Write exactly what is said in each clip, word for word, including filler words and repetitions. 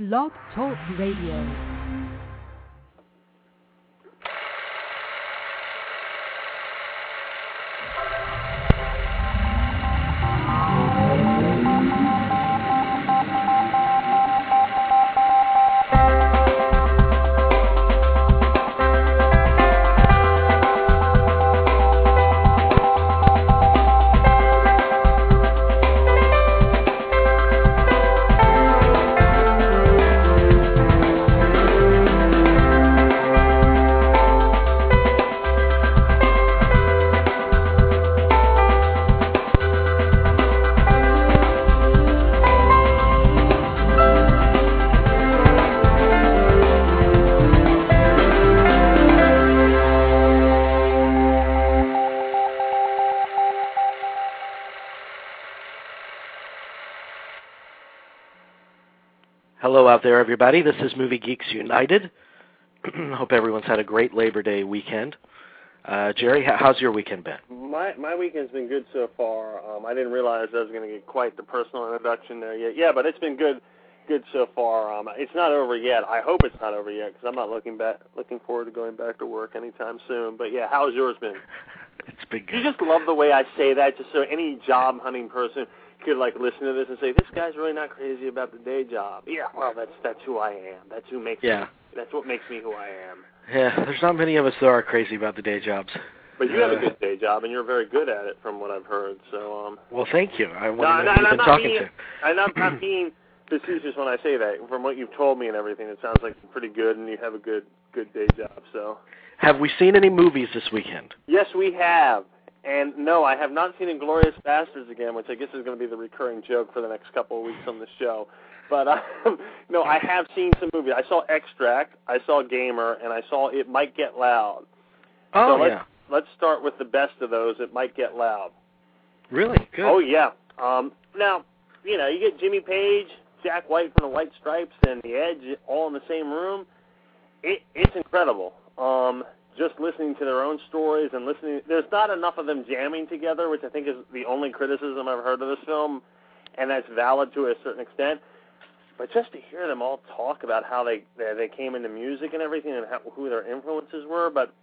Blog Talk Radio. Hello out there, everybody. This is Movie Geeks United. Hope everyone's had a great Labor Day weekend. Uh, Jerry, how's your weekend been? My my weekend's been good so far. Um, I didn't realize I was going to get quite the personal introduction there yet. Yeah, but it's been good good so far. Um, it's not over yet. I hope it's not over yet because I'm not looking back looking forward to going back to work anytime soon. But yeah, how's yours been? It's been good. You just love the way I say that, just so any job hunting person could like listen to this and say, this guy's really not crazy about the day job. Yeah, well, that's that's who I am. That's who makes yeah. me. That's what makes me who I am. Yeah, there's not many of us that are crazy about the day jobs. But you have uh, a good day job, and you're very good at it, from what I've heard. So, um. Well, thank you. I wonder no, who no, you've no, been not talking being, to. I'm not, not being facetious when I say that. From what you've told me and everything, it sounds like you're pretty good, and you have a good good day job. So. Have we seen any movies this weekend? Yes, we have. And no, I have not seen Inglourious Basterds again, which I guess is going to be the recurring joke for the next couple of weeks on the show. But um, no, I have seen some movies. I saw Extract, I saw Gamer, and I saw It Might Get Loud. Oh, so let's, yeah. Let's start with the best of those, It Might Get Loud. Really? Good. Oh, yeah. Um, now, you know, you get Jimmy Page, Jack White from the White Stripes, and The Edge all in the same room. It, it's incredible. Um... Just listening to their own stories and listening, there's not enough of them jamming together, which I think is the only criticism I've heard of this film, and that's valid to a certain extent. But just to hear them all talk about how they they came into music and everything and how, who their influences were, but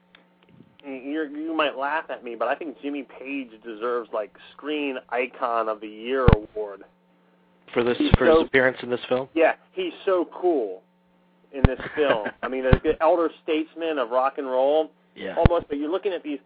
you're, you might laugh at me, but I think Jimmy Page deserves like Screen Icon of the Year award for this he's for so, his appearance in this film. Yeah, he's so cool in this film. I mean, the elder statesman of rock and roll, yeah. almost, but you're looking at these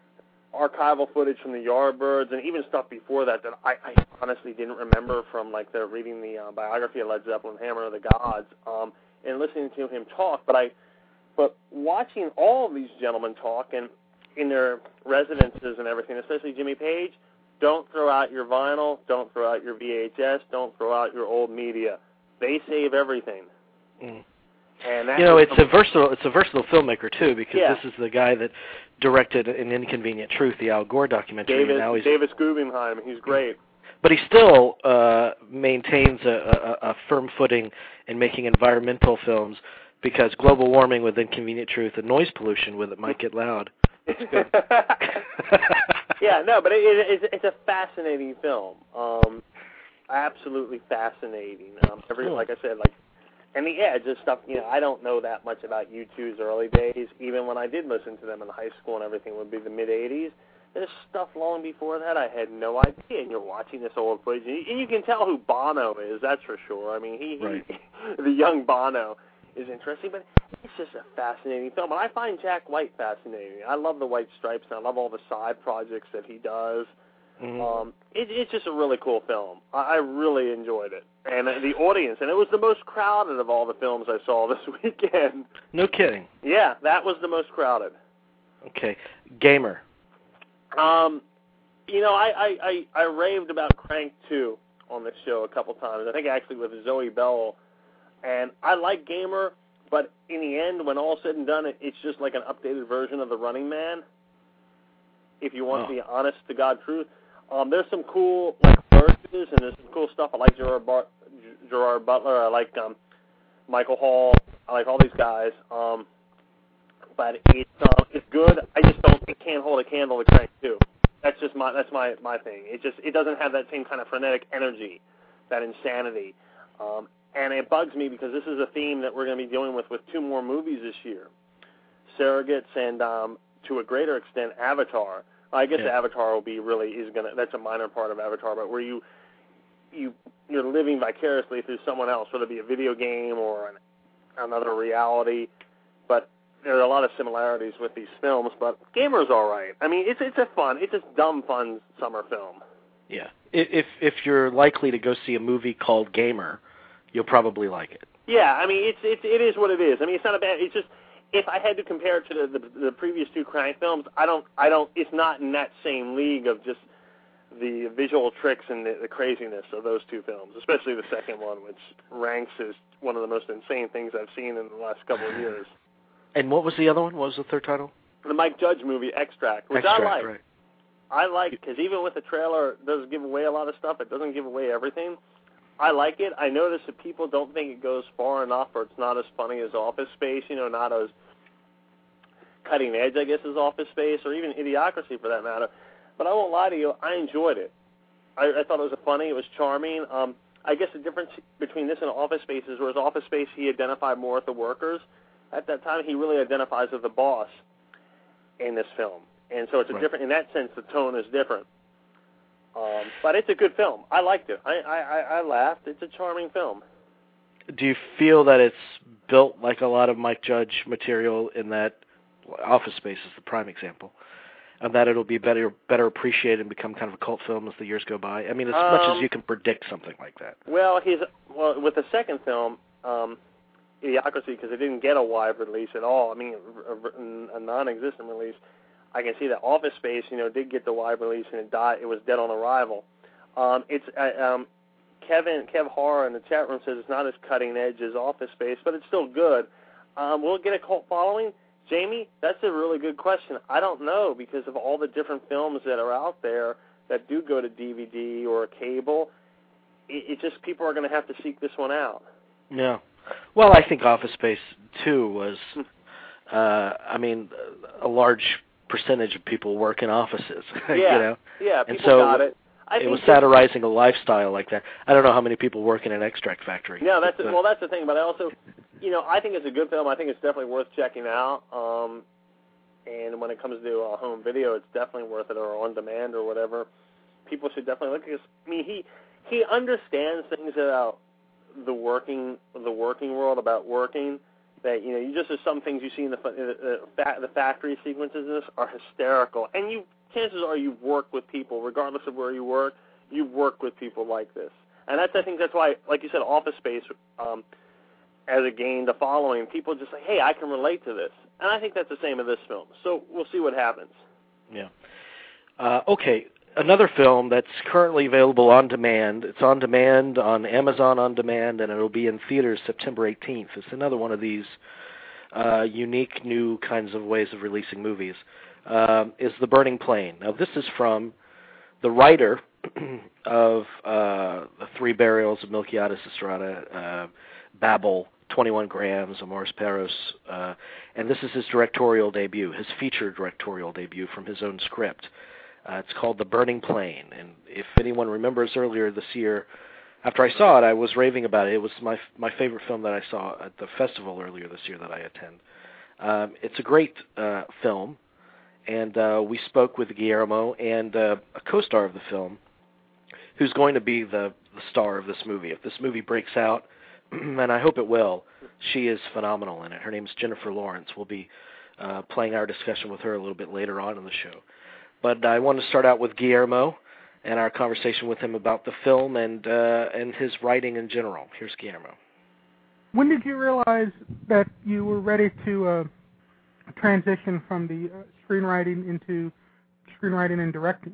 archival footage from the Yardbirds and even stuff before that that I, I honestly didn't remember from, like, the, reading the uh, biography of Led Zeppelin, Hammer of the Gods, um, and listening to him talk. But I, but watching all of these gentlemen talk and in their residences and everything, especially Jimmy Page, don't throw out your vinyl, don't throw out your V H S, don't throw out your old media. They save everything. Mm. And that you know, it's a versatile it's a versatile filmmaker too, because yeah. this is the guy that directed An Inconvenient Truth, the Al Gore documentary. David, and now he's, Davis Guggenheim, he's great. But he still uh, maintains a, a, a firm footing in making environmental films, because global warming with Inconvenient Truth and noise pollution with It Might Get Loud. It's good. yeah, no, but it, it, it's, it's a fascinating film. Um, absolutely fascinating. Um, every, cool. Like I said, like. And the Edge is stuff, you know, I don't know that much about U two's early days. Even when I did listen to them in high school and everything would be the mid-eighties, there's stuff long before that I had no idea. And you're watching this old footage, and you can tell who Bono is, that's for sure. I mean, he, right. he the young Bono is interesting, but it's just a fascinating film. And I find Jack White fascinating. I love the White Stripes, and I love all the side projects that he does. Mm-hmm. Um, it, it's just a really cool film. I, I really enjoyed it. And uh, the audience, and it was the most crowded of all the films I saw this weekend. No kidding. Yeah, that was the most crowded. Okay. Gamer. Um, you know, I, I, I, I raved about Crank two on this show a couple times. I think actually with Zoe Bell. And I like Gamer, but in the end, when all's said and done, it, it's just like an updated version of The Running Man, if you want oh. the honest-to-God truth. Um, there's some cool like verses, and there's some cool stuff. I like Gerard, Bar- Gerard Butler. I like um, Michael Hall. I like all these guys. Um, but it's uh, it's good. I just don't. It can't hold a candle to Crank two. That's just my that's my my thing. It just it doesn't have that same kind of frenetic energy, that insanity. Um, and it bugs me because this is a theme that we're going to be dealing with with two more movies this year, Surrogates and um, to a greater extent Avatar. I guess yeah. Avatar will be really is going to that's a minor part of Avatar, but where you you you're living vicariously through someone else, whether it be a video game or an, another reality. But there are a lot of similarities with these films. But Gamer's all right. I mean, it's it's a fun, it's a dumb fun summer film. Yeah. If if you're likely to go see a movie called Gamer, you'll probably like it. Yeah, I mean, it's it's it is what it is. I mean, it's not a bad. It's just if I had to compare it to the the, the previous two Crank films, I don't I don't. It's not in that same league of just the visual tricks and the, the craziness of those two films, especially the second one, which ranks as one of the most insane things I've seen in the last couple of years. And what was the other one? What was the third title? The Mike Judge movie, Extract, which Extract, I like. Right. I like because even with the trailer, it does give away a lot of stuff. It doesn't give away everything. I like it. I notice that people don't think it goes far enough, or it's not as funny as Office Space. You know, not as cutting edge, I guess, as Office Space, or even Idiocracy for that matter. But I won't lie to you, I enjoyed it. I, I thought it was funny. It was charming. Um, I guess the difference between this and Office Space is, whereas Office Space he identified more with the workers. At that time, he really identifies with the boss in this film. And so it's a right. different, in that sense, the tone is different. Um, but it's a good film. I liked it. I, I, I laughed. It's a charming film. Do you feel that it's built like a lot of Mike Judge material in that Office Space is the prime example, and that it'll be better better appreciated and become kind of a cult film as the years go by? I mean, as um, much as you can predict something like that. Well, he's well with the second film, um, Idiocracy, because it didn't get a wide release at all. I mean, a, a non-existent release. I can see that Office Space, you know, did get the wide release and it died. It was dead on arrival. Um, it's uh, um, Kevin Kev Horror in the chat room says it's not as cutting edge as Office Space, but it's still good. Um, will it get a cult following? Jamie, that's a really good question. I don't know because of all the different films that are out there that do go to D V D or cable. It, it just people are going to have to seek this one out. Yeah. Well, I think Office Space two was, uh, I mean, a large percentage of people work in offices. Yeah, you know? yeah, and people so got it. I it think was satirizing a lifestyle like that. I don't know how many people work in an extract factory. No, that's but, well, that's the thing. But I also, you know, I think it's a good film. I think it's definitely worth checking out. Um, and when it comes to uh, home video, it's definitely worth it, or on demand, or whatever. People should definitely look at this. I mean, he he understands things about the working the working world, about working. That, you know, you just, there's some things you see in the uh, the factory sequences in this are hysterical, and you chances are you've worked with people, regardless of where you work, you've worked with people like this, and that's I think that's why, like you said, Office Space, um, as it gained a following, people just say, hey, I can relate to this, and I think that's the same in this film. So we'll see what happens. Yeah. Uh, okay. Another film that's currently available on demand. It's on demand on Amazon On Demand, and it'll be in theaters September eighteenth. It's another one of these uh, unique new kinds of ways of releasing movies. Um, is The Burning Plain. Now, this is from the writer of uh, The Three Burials of Melquiades Estrada, uh, Babel, twenty-one grams, Amores Perros, uh, and this is his directorial debut, his feature directorial debut from his own script. Uh, it's called The Burning Plain, and if anyone remembers earlier this year, after I saw it, I was raving about it. It was my my favorite film that I saw at the festival earlier this year that I attend. Um, it's a great uh, film, and uh, we spoke with Guillermo and uh, a co-star of the film, who's going to be the, the star of this movie. If this movie breaks out, and I hope it will, she is phenomenal in it. Her name's Jennifer Lawrence. We'll be uh, playing our discussion with her a little bit later on in the show. But I want to start out with Guillermo and our conversation with him about the film and uh, and his writing in general. Here's Guillermo. When did you realize that you were ready to uh, transition from the uh, screenwriting into screenwriting and directing?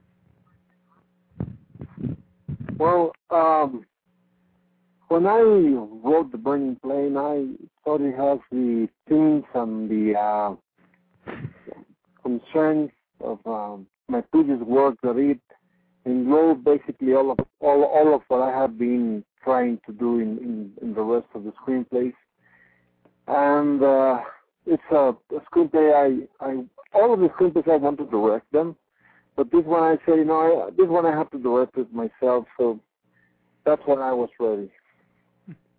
Well, um, when I wrote The Burning Plain, I thought it has the themes and the uh, concerns of um, my previous work, that it enrolled basically all of all, all of what I have been trying to do in, in, in the rest of the screenplays. And uh, it's a, a screenplay I, I all of the screenplays I want to direct them, but this one I said, you know, I, this one I have to direct it myself, so that's when I was ready.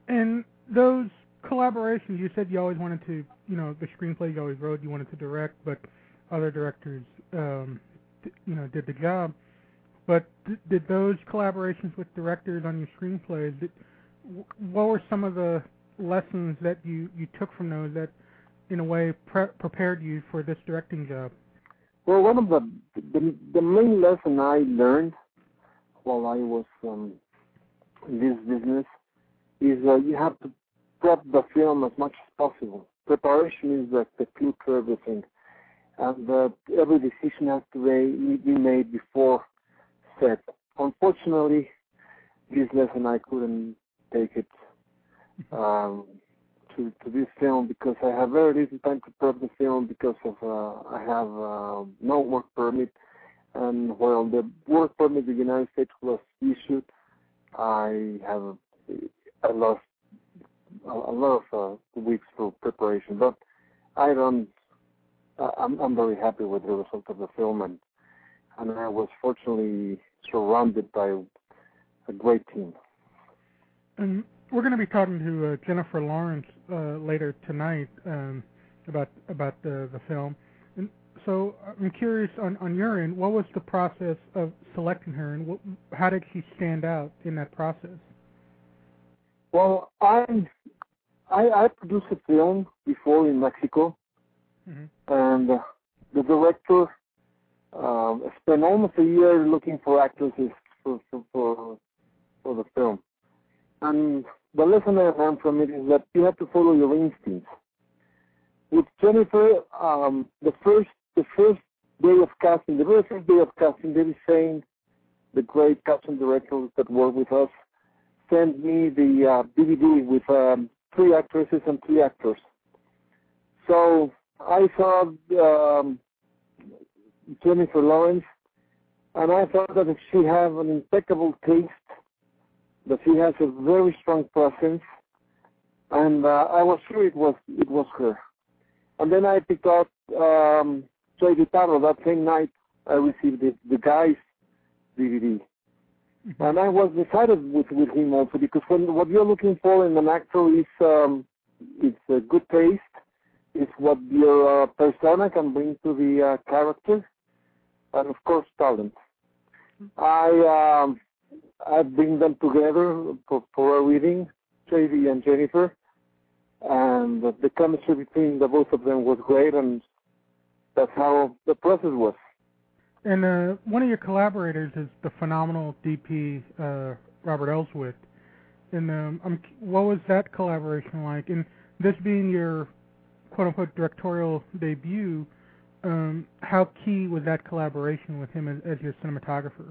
And those collaborations, you said you always wanted to, you know, the screenplay you always wrote, you wanted to direct, but other directors, um, d- you know, did the job. But th- did those collaborations with directors on your screenplays, did, w- what were some of the lessons that you, you took from those that, in a way, pre- prepared you for this directing job? Well, one of the, the the main lesson I learned while I was um, in this business is uh, you have to prep the film as much as possible. Preparation is the, the clue to everything, and uh, every decision has to be, be made before set. Unfortunately, this lesson I couldn't take it um, to to this film because I have very little time to prep the film because of uh, I have uh, no work permit, and while the work permit in the United States was issued, I have I lost a, a lot of uh, weeks for preparation. But I don't. I'm I'm very happy with the result of the film, and and I was fortunately surrounded by a great team. And we're going to be talking to uh, Jennifer Lawrence uh, later tonight um, about about the the film. And so I'm curious on, on your end, what was the process of selecting her, and what, how did she stand out in that process? Well, I I, I produced a film before in Mexico, mm-hmm. and uh, the director uh, spent almost a year looking for actresses for for for, for the film. And the lesson I learned from it is that you have to follow your instincts. With Jennifer, um, the first the first day of casting, the very first day of casting, David Shane, the great casting director that worked with us, sent me the uh, D V D with um, three actresses and three actors. So I saw um, Jennifer Lawrence, and I thought that she had an impeccable taste, that she has a very strong presence, and uh, I was sure it was it was her. And then I picked out um, Joey Vitaro. That same night, I received the, the guy's D V D. Mm-hmm. And I was decided with, with him also, because when, what you're looking for in an actor is um, it's a good taste, it's what your uh, persona can bring to the uh, character, and of course talent. I um, I bring them together for, for a reading, J V and Jennifer, and the chemistry between the both of them was great, and that's how the process was. And uh, one of your collaborators is the phenomenal D P uh, Robert Elswit. And um, I'm, what was that collaboration like? And this being your quote-unquote directorial debut, um, how key was that collaboration with him as, as your cinematographer?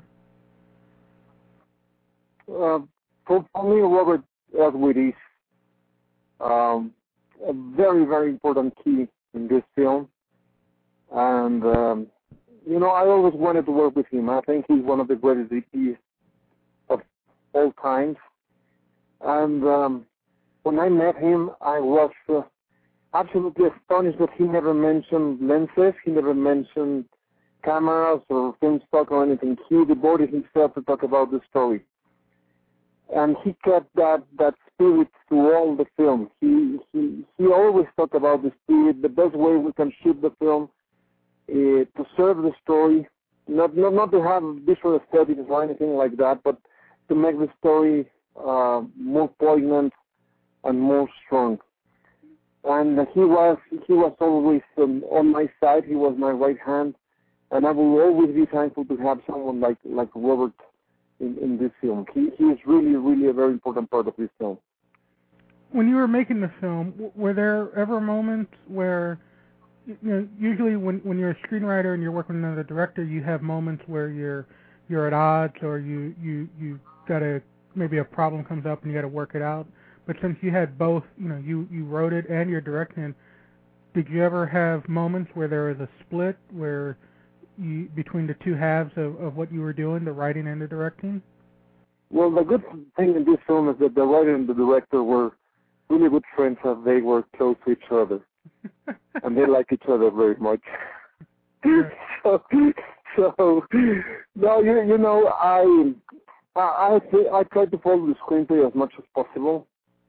Uh, for, for me, Robert Elswit is um, a very, very important key in this film. And, um, you know, I always wanted to work with him. I think he's one of the greatest D Ps of all times. And um, when I met him, I was uh, absolutely astonished that he never mentioned lenses, he never mentioned cameras or film stock or anything. He devoted himself to talk about the story. And he kept that, that spirit through all the film. He, he he always talked about the spirit, the best way we can shoot the film, uh, to serve the story, not, not not to have visual aesthetics or anything like that, but to make the story uh, more poignant and more strong. And he was he was always um, on my side. He was my right hand, and I will always be thankful to have someone like like Robert in, in this film. He he is really really a very important part of this film. When you were making the film, were there ever moments where, you know, usually when when you're a screenwriter and you're working with another director, you have moments where you're you're at odds, or you you you got to, maybe a problem comes up and you got to work it out. But since you had both, you know, you you wrote it and you're directing, did you ever have moments where there was a split where you, between the two halves of, of what you were doing, the writing and the directing? Well, the good thing in this film is that the writer and the director were really good friends, as they were close to each other, and they like each other very much. so, so, no, you you know, I I I, I try to follow the screenplay as much as possible.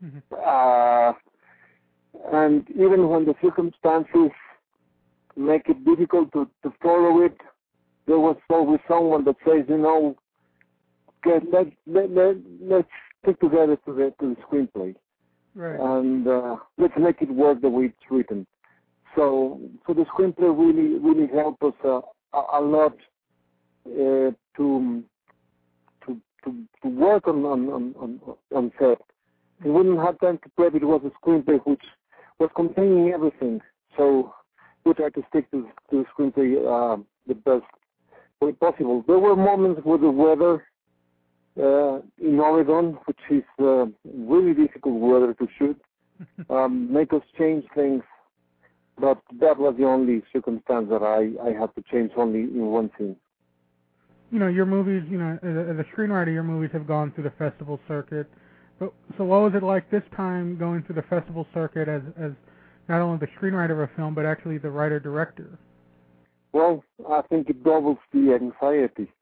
Mm-hmm. Uh, and even when the circumstances make it difficult to, to follow it, there was always someone that says, you know, okay, let, let, let, let's stick together to the, to the screenplay. Right. And uh, let's make it work the way it's written. So, so the screenplay really, really helped us uh, a, a lot uh, to, to to to work on on on on set. We wouldn't have time to prep. It was a screenplay which was containing everything. So we tried to stick to, to the screenplay uh, the best way possible. There were moments with the weather uh, in Oregon, which is uh, really difficult weather to shoot, um, make us change things. But that was the only circumstance that I, I had to change only in one scene. You know, your movies, you know, as a, as a screenwriter, your movies have gone through the festival circuit. But, so what was it like this time going through the festival circuit as, as not only the screenwriter of a film, but actually the writer-director? Well, I think it doubles the anxiety.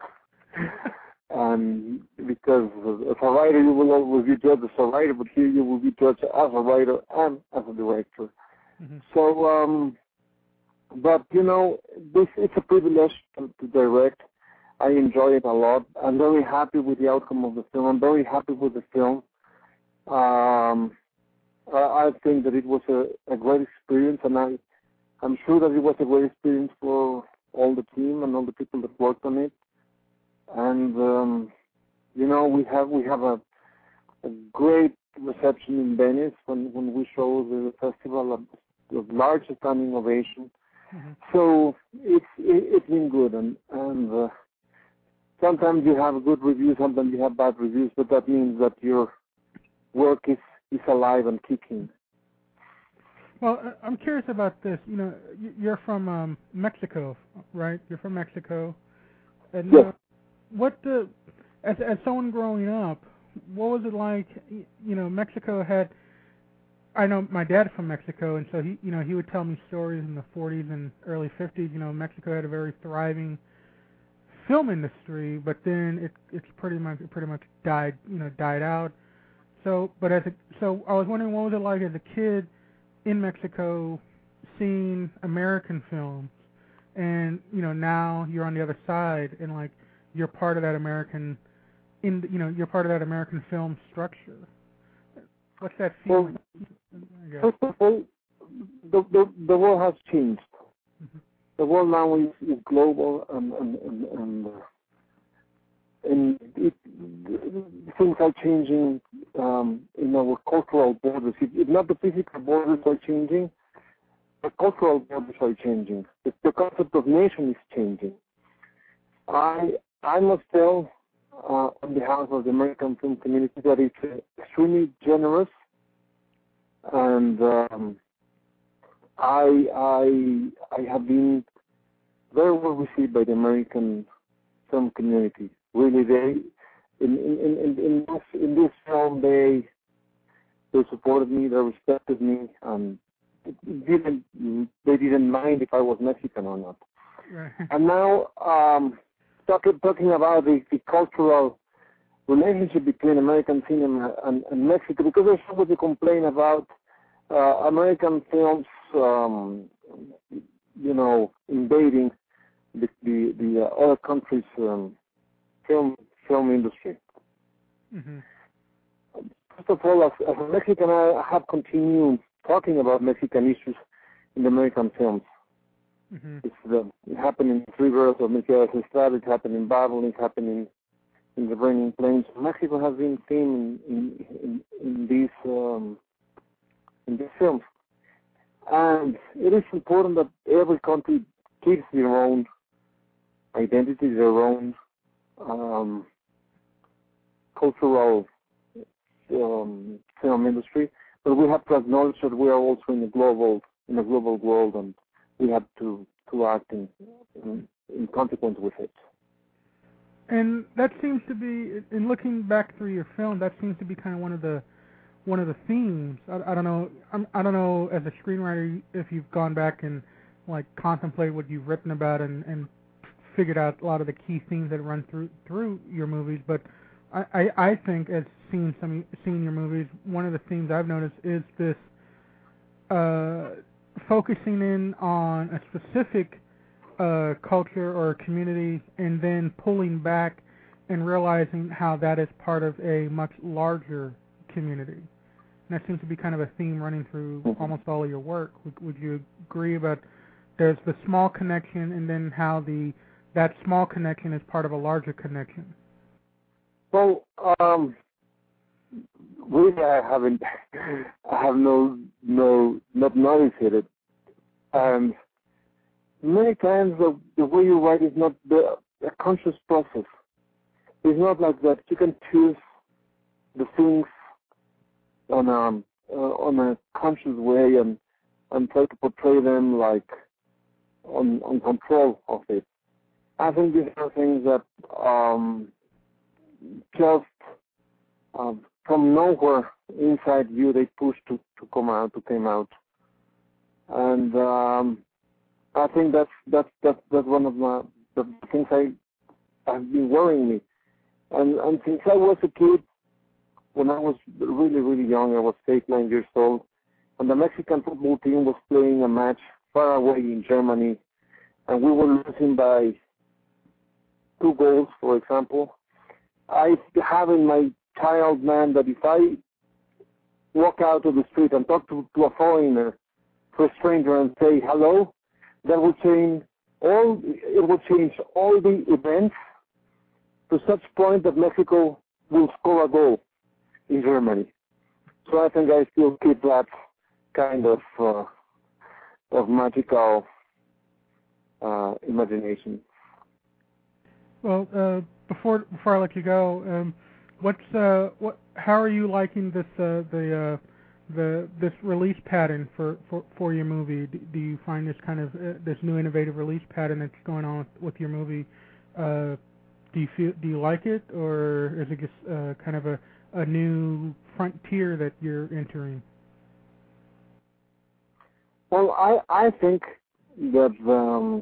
um, because as a writer, you will always be judged as a writer, but here you will be judged as a writer and as a director. Mm-hmm. So, um, but you know, this it's a privilege to, to direct. I enjoy it a lot. I'm very happy with the outcome of the film. I'm very happy with the film. Um, I, I think that it was a, a great experience, and I, I'm sure that it was a great experience for all the team and all the people that worked on it. And um, you know, we have we have a, a great reception in Venice when, when we show the festival. A, a large standing ovation. Mm-hmm. So it's it, it's been good, and and uh, sometimes you have good reviews, sometimes you have bad reviews, but that means that your work is, is alive and kicking. Well, I'm curious about this. You know, you're from um, Mexico, right? You're from Mexico, and yes. uh, what the as as someone growing up, what was it like? You know, Mexico had. I know my dad's from Mexico, and so he, you know, he would tell me stories in the forties and early fifties. You know, Mexico had a very thriving film industry, but then it it's pretty much pretty much died, you know, died out. So, but as a, so I was wondering, what was it like as a kid in Mexico, seeing American films, and you know, now you're on the other side, and like you're part of that American, in you know, you're part of that American film structure. What's that feeling? Well, first of all, the, the, the world has changed. Mm-hmm. The world now is, is global, and and and, and, uh, and it, things are changing um, in our cultural borders. It, it, not the physical borders are changing, the cultural borders are changing. The, the concept of nation is changing. I I must tell, uh, on behalf of the American film community, that it's uh, extremely generous, and um, I I I have been very well received by the American film community. Really, they in in in, in this in this film they they supported me, they respected me, and didn't they didn't mind if I was Mexican or not. Right. And now, um, talking talking about the, the cultural relationship between American cinema and, and Mexico, because there's always a complaint about uh, American films, um, you know, invading the the, the uh, other countries' um, film film industry. Mm-hmm. First of all, as, as a Mexican, I have continued talking about Mexican issues in the American films. Mm-hmm. It's the, it happened in Three Girls of Melquiades Estrada, it happened in Babel, it happened in, in The Burning Plains. Mexico has been seen in in, in, in these um, in these films, and it is important that every country keeps their own identity, their own um, cultural um, film industry. But we have to acknowledge that we are also in a global in a global world, and we have to, to act in, in in consequence with it. And that seems to be, in looking back through your film, that seems to be kind of one of the one of the themes. I, I don't know. I'm, I don't know as a screenwriter if you've gone back and like contemplate what you've written about and, and figured out a lot of the key themes that run through through your movies. But I, I, I think, as seeing some seeing your movies, one of the themes I've noticed is this uh, focusing in on a specific uh, culture or community, and then pulling back and realizing how that is part of a much larger community. And that seems to be kind of a theme running through mm-hmm. almost all of your work. Would, would you agree about there's the small connection, and then how the that small connection is part of a larger connection? Well, um, really, I haven't, I have no, no, not noticed it. And many times the, the way you write is not the, a conscious process. It's not like that. You can choose the things on a, uh, on a conscious way and, and try to portray them like on, on control of it. I think these are things that um, just uh, from nowhere inside you they push to, to come out, to come out. And um, I think that's that's that's that's one of my the things I have been worrying me. And and since I was a kid, when I was really really young, I was eight nine years old, and the Mexican football team was playing a match far away in Germany, and we were losing by two goals, for example. I have in my child mind that if I walk out of the street and talk to, to a foreigner, to a stranger, and say hello, that will change all. It will change all the events to such point that Mexico will score a goal in Germany. So I think I still keep that kind of uh, of magical uh, imagination. Well, uh, before before I let you go, um, what's uh, what? How are you liking this uh, the uh, the this release pattern for, for, for your movie? Do, do you find this kind of uh, this new innovative release pattern that's going on with, with your movie? Uh, do you feel do you like it, or is it just uh, kind of a, a new frontier that you're entering? Well, I I think that um,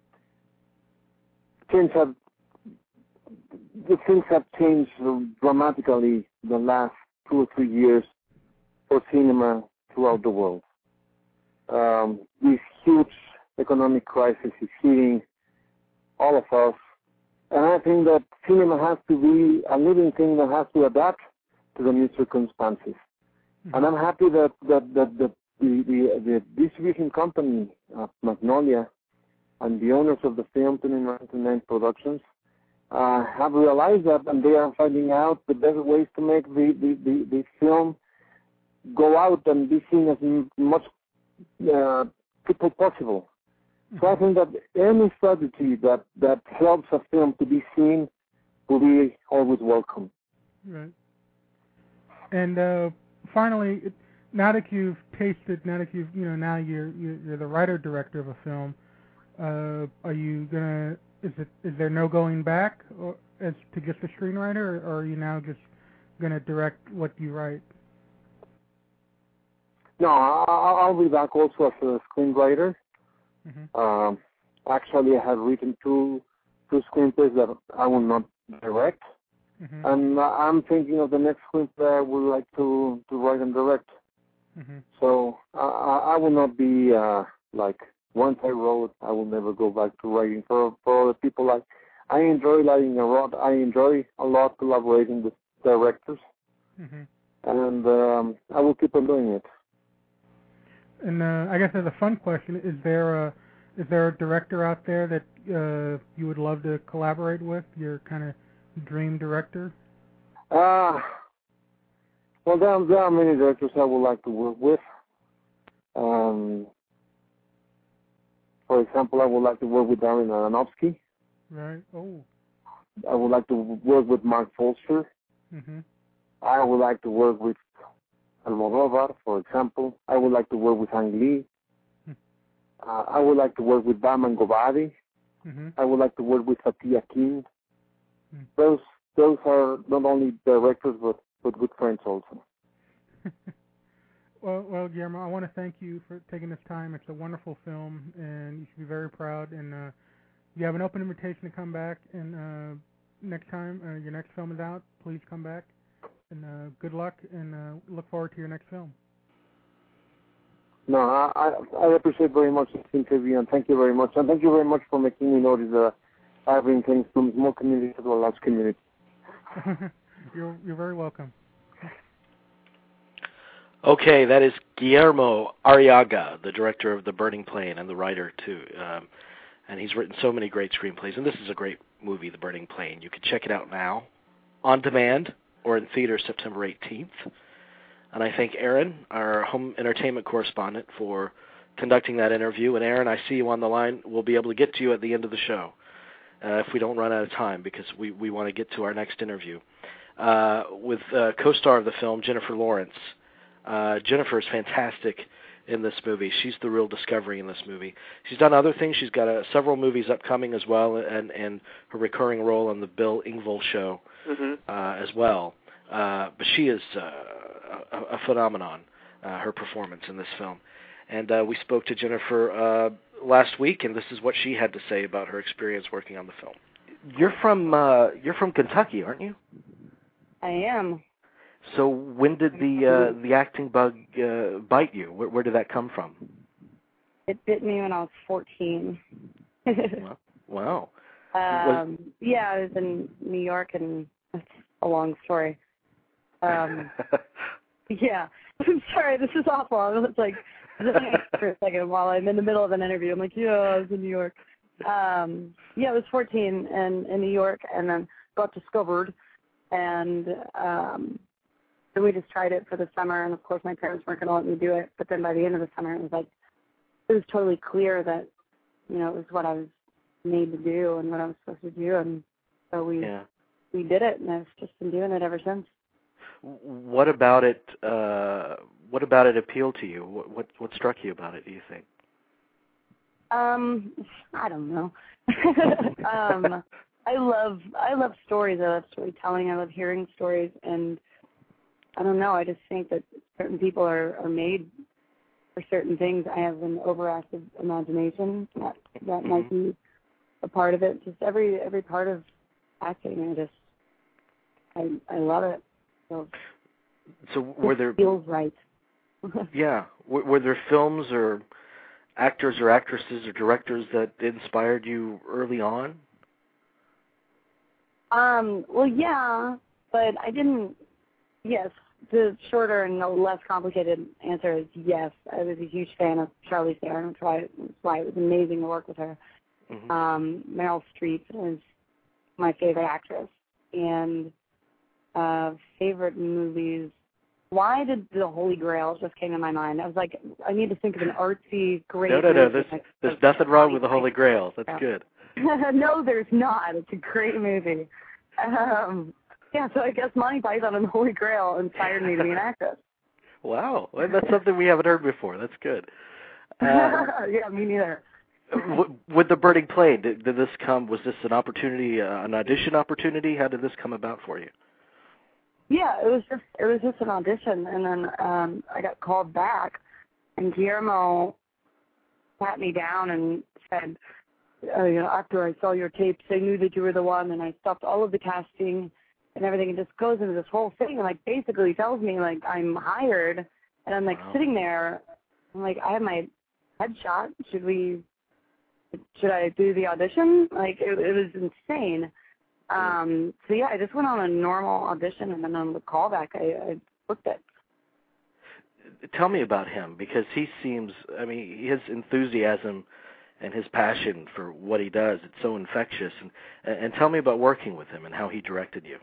things have the things have changed dramatically the last two or three years for cinema throughout the world. Um, this huge economic crisis is hitting all of us, and I think that cinema has to be a living thing that has to adapt to the new circumstances. Mm-hmm. And I'm happy that that, that, that the, the, the distribution company, uh, Magnolia, and the owners of the film, two ninety-nine Productions, uh, have realized that, and they are finding out the best ways to make the, the, the, the film go out and be seen as much uh, people possible. Mm-hmm. So I think that any strategy that, that helps a film to be seen will be always welcome. Right. And uh, finally, now that you've tasted, now that you've, you know, now you're you're the writer director of a film, uh, are you gonna? Is it is there no going back, or as to just a screenwriter, or, or are you now just gonna direct what you write? No, I'll be back also as a screenwriter. Mm-hmm. Um, actually, I have written two two screenplays that I will not direct. Mm-hmm. And uh, I'm thinking of the next screenplay I would like to, to write and direct. Mm-hmm. So uh, I will not be uh, like, once I wrote, I will never go back to writing for for other people. Like, I enjoy writing a lot. I enjoy a lot collaborating with directors, mm-hmm. and um, I will keep on doing it. And uh, I guess as a fun question, is there a is there a director out there that uh, you would love to collaborate with? Your kind of dream director? Uh, well, there, there are many directors I would like to work with. Um, for example, I would like to work with Darren Aronofsky. Right. Oh. I would like to work with Mark Forster. Mm-hmm. I would like to work with Almodovar, for example. I would like to work with Ang Lee. Mm-hmm. Uh, I would like to work with Bahman Gobadi. Mm-hmm. I would like to work with Fatih Akin. Mm-hmm. Those those are not only directors, but, but good friends also. well, well, Guillermo, I want to thank you for taking this time. It's a wonderful film, and you should be very proud. And uh, you have an open invitation to come back and uh, next time uh, your next film is out. Please come back. And uh, good luck, and uh, look forward to your next film. No, I, I appreciate very much this interview, and thank you very much. And thank you very much for making me notice that I bring things to small community to a large community. you're, you're very welcome. Okay, that is Guillermo Arriaga, the director of The Burning Plane and the writer, too. Um, and he's written so many great screenplays. And this is a great movie, The Burning Plane. You can check it out now, on demand, or in theaters September eighteenth. And I thank Aaron, our home entertainment correspondent, for conducting that interview. And Aaron, I see you on the line. We'll be able to get to you at the end of the show uh, if we don't run out of time, because we, we want to get to our next interview. Uh, with uh, co-star of the film, Jennifer Lawrence. Uh, Jennifer is fantastic in this movie. She's the real discovery in this movie. She's done other things. She's got uh, several movies upcoming as well, and, and her recurring role on the Bill Engvall show mm-hmm. uh, as well. Uh, but she is uh, a, a phenomenon, uh, her performance in this film. And uh, we spoke to Jennifer uh, last week, and this is what she had to say about her experience working on the film. You're from uh, you're from Kentucky, aren't you? I am. So when did the uh, the acting bug uh, bite you? Where, where did that come from? It bit me when I was fourteen. Wow. Um, yeah, I was in New York, and that's a long story. Um, yeah. I'm sorry, this is awful. I was like, for a second while I'm in the middle of an interview. I'm like, yeah, I was in New York. Um, yeah, I was fourteen and in New York, and then got discovered, and um, so we just tried it for the summer, and of course my parents weren't going to let me do it. But then by the end of the summer, it was like, it was totally clear that, you know, it was what I was made to do and what I was supposed to do, and so we yeah. we did it, and I've just been doing it ever since. What about it? Uh, what about it appealed to you? What, what what struck you about it? Do you think? Um, I don't know. um, I love I love stories. I love storytelling. I love hearing stories, and I don't know. I just think that certain people are, are made for certain things. I have an overactive imagination. That that mm-hmm. might be a part of it. Just every every part of acting. I just I I love it. So, so were there it feels right? yeah. Were, were there films or actors or actresses or directors that inspired you early on? Um. Well, yeah, but I didn't. Yes, the shorter and the less complicated answer is yes. I was a huge fan of Charlize Theron. That's why, that's why it was amazing to work with her. Mm-hmm. Um, Meryl Streep is my favorite actress, and uh, favorite movies. Why did The Holy Grail just came to my mind? I was like, I need to think of an artsy, great No, no, no. movie. There's, there's nothing wrong with The Holy Grail. That's yeah. good. No, there's not. It's a great movie. Um, yeah, so I guess Monty Python and The Holy Grail inspired me to be an actress. Wow. Well, that's something we haven't heard before. That's good. Uh, yeah, me neither. With The Burning Plane, did, did this come, was this an opportunity, uh, an audition opportunity? How did this come about for you? Yeah, it was just it was just an audition, and then um, I got called back, and Guillermo sat me down and said, uh, you know, after I saw your tapes, I knew that you were the one, and I stopped all of the casting and everything, and just goes into this whole thing, and like basically tells me like I'm hired, and I'm like wow. sitting there, I'm like I have my headshot. Should we? Should I do the audition? Like it, it was insane. Um, so yeah, I just went on a normal audition, and then on the callback, I, I booked it. Tell me about him, because he seems, I mean, his enthusiasm and his passion for what he does, it's so infectious. And, and tell me about working with him and how he directed you.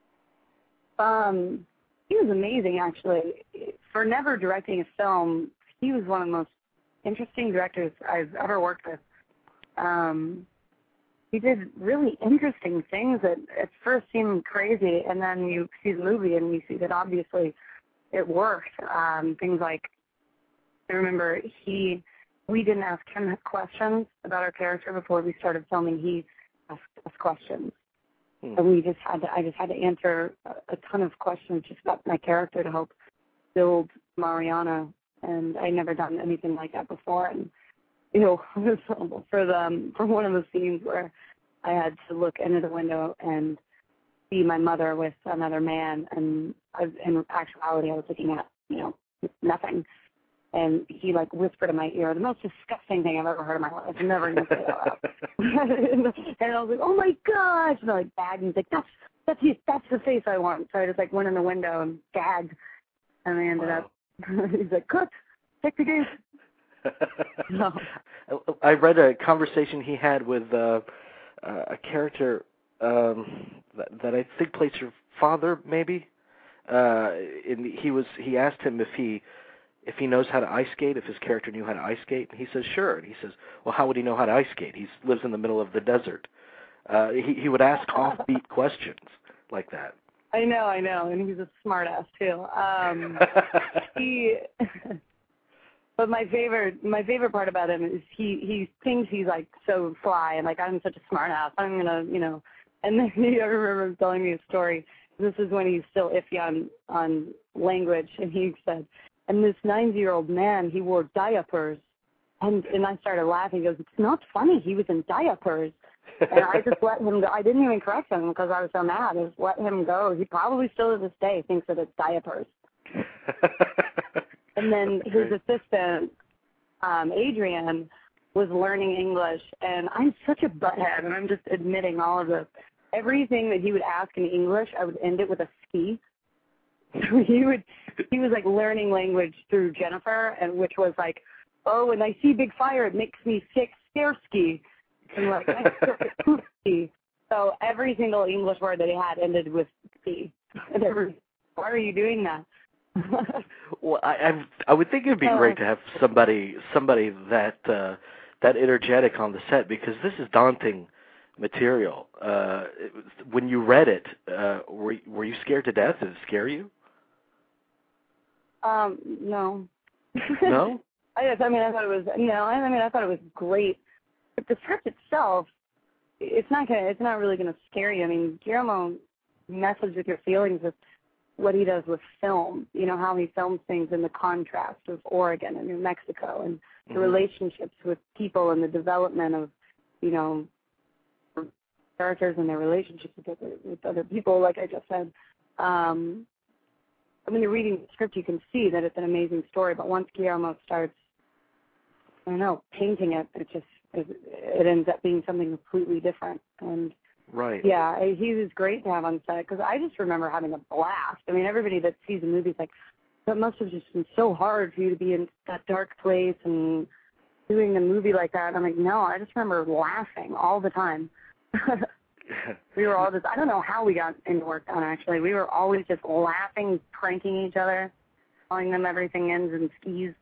Um, he was amazing, actually. For never directing a film, he was one of the most interesting directors I've ever worked with. Um, He did really interesting things that at first seemed crazy, and then you see the movie and you see that obviously it worked. Um, things like, I remember he, we didn't ask him questions about our character before we started filming. He asked us questions, hmm. and we just had to. I just had to answer a, a ton of questions just about my character to help build Mariana, and I'd never done anything like that before. And you know, for the for one of the scenes where I had to look into the window and see my mother with another man, and I, in actuality, I was looking at, you know, nothing. And he, like, whispered in my ear, the most disgusting thing I've ever heard in my life. I'm never going to say that out loud. And I was like, oh, my gosh. And I, like, gagged. And he's like, that's, that's, that's the face I want. So I just, like, went in the window and gagged. And I ended wow. up, he's like, cut, take the game. No. I read a conversation he had with uh, uh, a character um, that, that I think plays your father, maybe. Uh, and he was, he asked him if he, if he knows how to ice skate, if his character knew how to ice skate, and he says, sure. And he says, well, how would he know how to ice skate? He lives in the middle of the desert. Uh, he, he would ask offbeat questions like that. I know, I know, and he's a smartass too. Um, he, but my favorite, my favorite part about him is he, he thinks he's like so fly and like I'm such a smartass. I'm gonna, you know. And then he, I remember him telling me a story. This is when he's still iffy on on language, and he said, and this ninety-year-old man, he wore diapers. And and I started laughing. He goes, it's not funny. He was in diapers. And I just let him go. I didn't even correct him because I was so mad. I just let him go. He probably still to this day thinks that it's diapers. And then his assistant, um, Adrian, was learning English. And I'm such a butthead, and I'm just admitting all of this. Everything that he would ask in English, I would end it with a ski. So he would, he was like learning language through Jennifer, and which was like, oh, when I see big fire, it makes me sick, scare ski. And like, I poof ski. So every single English word that he had ended with ski. And every, why are you doing that? Well, I, I I would think it'd be great to have somebody somebody that uh, that energetic on the set, because this is daunting material. Uh, it was, when you read it, uh, were were you scared to death? Did it scare you? Um, no. No? I just, I mean, I thought it was, you know, I mean, I thought it was great. But the script itself, it's not gonna, it's not really gonna scare you. I mean, Guillermo messes with your feelings with what he does with film. You know, how he films things in the contrast of Oregon and New Mexico, and the mm-hmm. relationships with people and the development of, you know, characters and their relationships with other, with other people. Like I just said. Um, When you're reading the script, you can see that it's an amazing story, but once Guillermo starts, I don't know, painting it, it just, it, it ends up being something completely different. And right. Yeah, he was great to have on set, because I just remember having a blast. I mean, everybody that sees the movie is like, that must have just been so hard for you to be in that dark place and doing a movie like that. And I'm like, no, I just remember laughing all the time. We were all just, I don't know how we got into work done, actually. We were always just laughing, pranking each other, calling them everything ends and skis.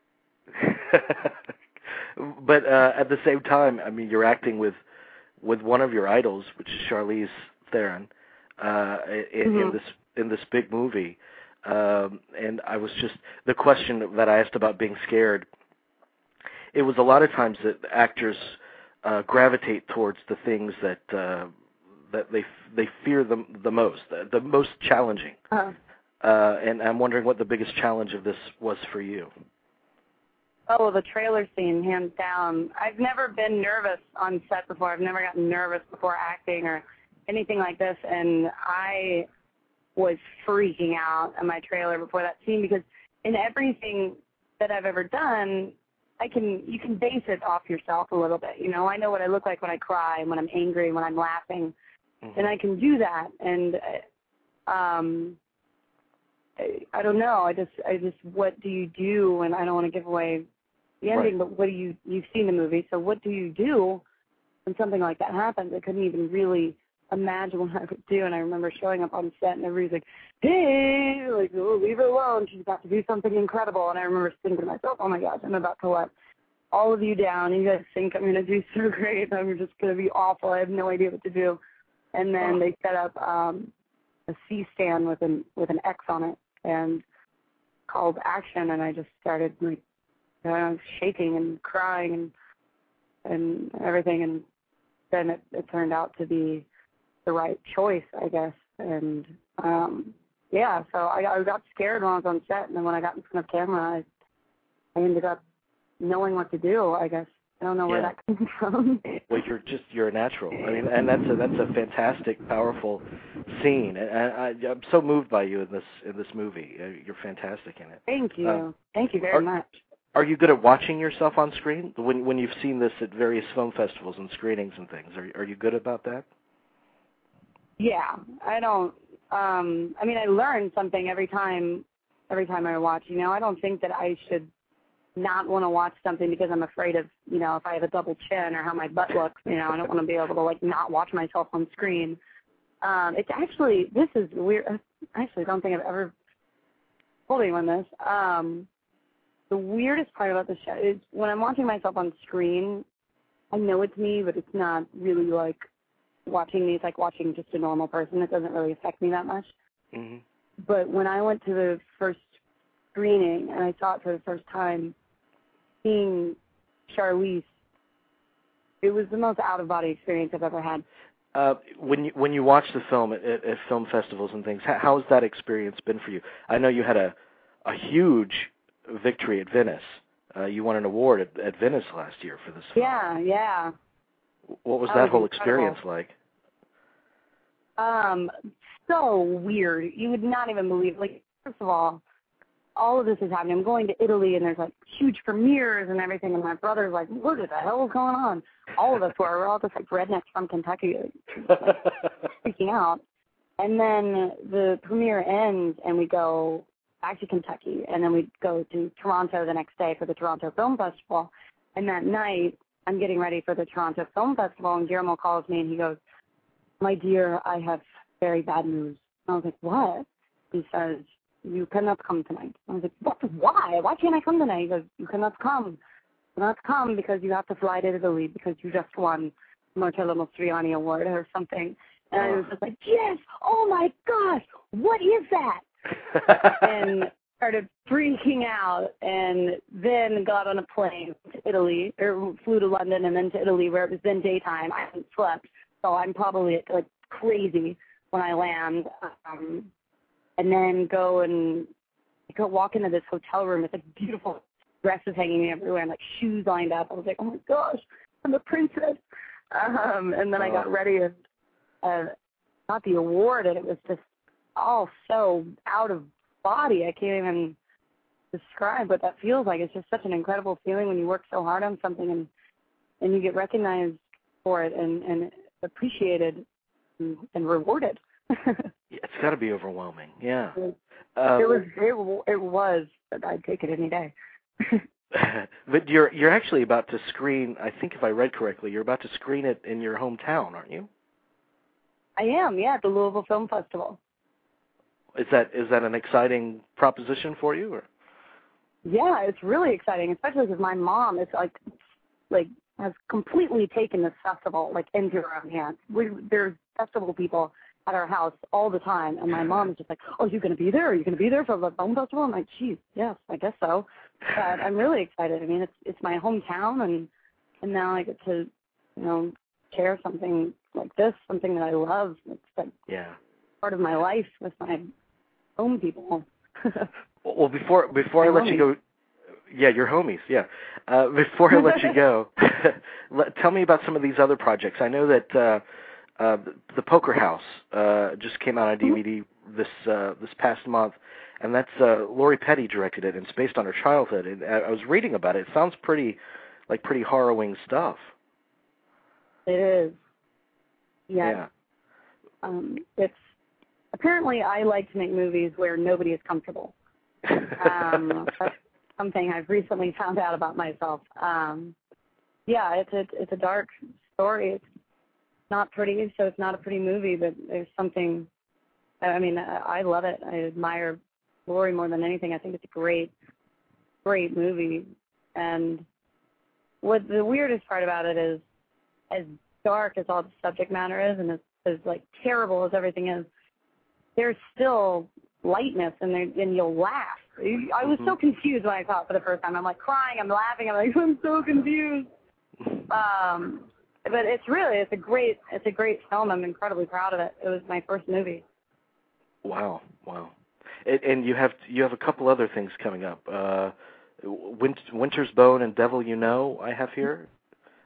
But uh, at the same time, I mean, you're acting with with one of your idols, which is Charlize Theron, uh, in, mm-hmm. in this in this big movie. Um, and I was just, the question that I asked about being scared, it was a lot of times that actors uh, gravitate towards the things that uh, that they they fear the the most, the, the most challenging. Uh-huh. Uh, and I'm wondering what the biggest challenge of this was for you. Oh, well, the trailer scene, hands down. I've never been nervous on set before. I've never gotten nervous before acting or anything like this, and I was freaking out on my trailer before that scene, because in everything that I've ever done, I can you can base it off yourself a little bit. You know, I know what I look like when I cry, when I'm angry, when I'm laughing, mm-hmm. and I can do that. And um, I, I don't know. I just, I just, what do you do? And I don't want to give away the ending, right. but what do you? You've seen the movie, so what do you do when something like that happens? I couldn't even really imagine what I would do. And I remember showing up on set, and everybody's like, "Hey, like, oh, leave her alone. She's about to do something incredible." And I remember thinking to myself, "Oh my gosh, I'm about to let all of you down, and you guys think I'm going to do so great, and I'm just going to be awful. I have no idea what to do." And then wow. they set up um, a C stand with an with an X on it, and called action, and I just started like uh, shaking and crying and and everything, and then it, it turned out to be the right choice, I guess. And um, yeah, so I, I got scared when I was on set, and then when I got in front of camera, I, I ended up knowing what to do, I guess. I don't know where Yeah. that comes from. Well, you're just you're a natural. I mean, and that's a that's a fantastic, powerful scene. And I, I'm so moved by you in this in this movie. Uh, You're fantastic in it. Thank you. Um, Thank you very are, much. Are you good at watching yourself on screen when when you've seen this at various film festivals and screenings and things? Are are you good about that? Yeah, I don't. Um, I mean, I learn something every time. Every time I watch, you know, I don't think that I should not want to watch something because I'm afraid of, you know, if I have a double chin or how my butt looks. You know, I don't want to be able to like not watch myself on screen. Um, it's actually this is weird. I actually don't think I've ever told anyone this. Um, the weirdest part about the show is when I'm watching myself on screen, I know it's me, but it's not really like watching me. It's like watching just a normal person. It doesn't really affect me that much. Mm-hmm. But when I went to the first screening and I saw it for the first time, seeing Charlize, it was the most out-of-body experience I've ever had. Uh, when you when you watch the film at, at, at film festivals and things, how, how's that experience been for you? I know you had a a huge victory at Venice. Uh, you won an award at, at Venice last year for this film. Yeah, yeah. What was That that was whole incredible. experience like? Um, so weird. You would not even believe. Like, first of all, all of this is happening. I'm going to Italy, and there's like huge premieres and everything. And my brother's like, "What the hell is going on?" All of us were. We're all just like rednecks from Kentucky, like, freaking out. And then the premiere ends, and we go back to Kentucky, and then we go to Toronto the next day for the Toronto Film Festival. And that night, I'm getting ready for the Toronto Film Festival, and Guillermo calls me, and he goes, "My dear, I have very bad news." And I was like, "What?" He says, "You cannot come tonight." I was like, "What? Why? Why can't I come tonight?" He goes, "You cannot come. You cannot come because you have to fly to Italy because you just won Marcello Mastroianni Award or something." And I was just like, "Yes! Oh my gosh! What is that?" And started freaking out, and then got on a plane to Italy, or flew to London and then to Italy, where it was then daytime. I hadn't slept, so I'm probably like crazy when I land. Um, and then go and go walk into this hotel room with like beautiful dresses hanging everywhere and like shoes lined up. I was like, "Oh my gosh, I'm a princess!" Um, and then I got ready and uh, got the award, and it was just all so out of body. I can't even describe what that feels like. It's just such an incredible feeling when you work so hard on something and and you get recognized for it and, and appreciated and, and rewarded. Yeah, it's got to be overwhelming. Yeah. It, Um, it was. It, it was. But I'd take it any day. but you're you're actually about to screen. I think if I read correctly, you're about to screen it in your hometown, aren't you? I am. Yeah, at the Louisville Film Festival. Is that is that an exciting proposition for you? Or? Yeah, it's really exciting, especially because my mom is like, like has completely taken this festival like into her own hands. We, there's festival people at our house all the time, and my mom is just like, "Oh, you going to be there? Are you going to be there for the film festival?" I'm like, "Geez, yes, I guess so." But I'm really excited. I mean, it's it's my hometown, and and now I get to, you know, share something like this, something that I love. It's like Yeah. part of my life with my home people. Well, before before I My let you homies. go, yeah, your homies, yeah. Uh, before I let you go, let, tell me about some of these other projects. I know that uh, uh, the Poker House uh, just came out on D V D this uh, this past month, and that's uh, Lori Petty directed it, and it's based on her childhood. And I I was reading about it. It sounds pretty like pretty harrowing stuff. It is. Yes. Yeah. Um, it's apparently I like to make movies where nobody is comfortable. Um, that's something I've recently found out about myself. Um, yeah, it's a it's a dark story. It's not pretty, so it's not a pretty movie. But there's something. I mean, I, I love it. I admire Lori more than anything. I think it's a great, great movie. And what the weirdest part about it is, as dark as all the subject matter is, and as, as like terrible as everything is, there's still lightness, and there, and you'll laugh. I was so confused when I saw it for the first time. I'm like crying, I'm laughing, I'm like, I'm so confused. Um, but it's really, it's a great, it's a great film. I'm incredibly proud of it. It was my first movie. Wow, wow. And, and you have you have a couple other things coming up. Uh, Win- Winter's Bone and Devil You Know, I have here.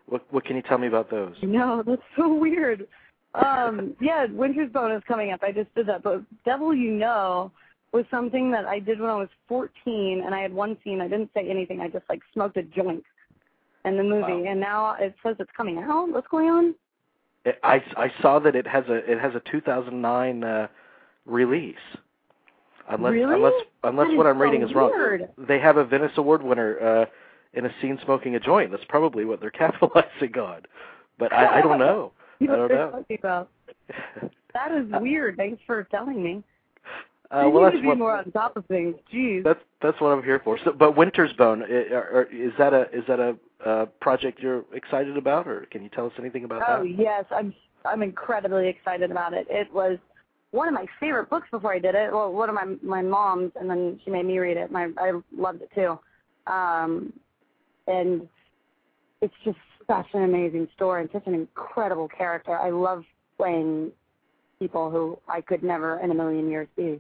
What what can you tell me about those? No, that's so weird. Um, yeah, Winter's Bone is coming up. I just did that. But Devil You Know was something that I did when I was fourteen, and I had one scene. I didn't say anything. I just, like, smoked a joint in the movie. Wow. And now it says it's coming out. What's going on? I, I saw that it has a it has a two thousand nine uh, release. Unless really? unless unless that what is I'm reading so is wrong. weird. They have a Venice Award winner uh, in a scene smoking a joint. That's probably what they're capitalizing on. But I, I don't know. You I don't they're know. talking about. That is weird. Thanks for telling me. Uh, you well, need that's to be what, more on top of things. Jeez. That's that's what I'm here for. So, but Winter's Bone, i- are- is that a is that a uh, project you're excited about, or can you tell us anything about Oh that? yes, I'm I'm incredibly excited about it. It was one of my favorite books before I did it. Well, one of my my mom's, and then she made me read it. My I loved it too, um, and it's just such an amazing story and such an incredible character. I love playing people who I could never in a million years be.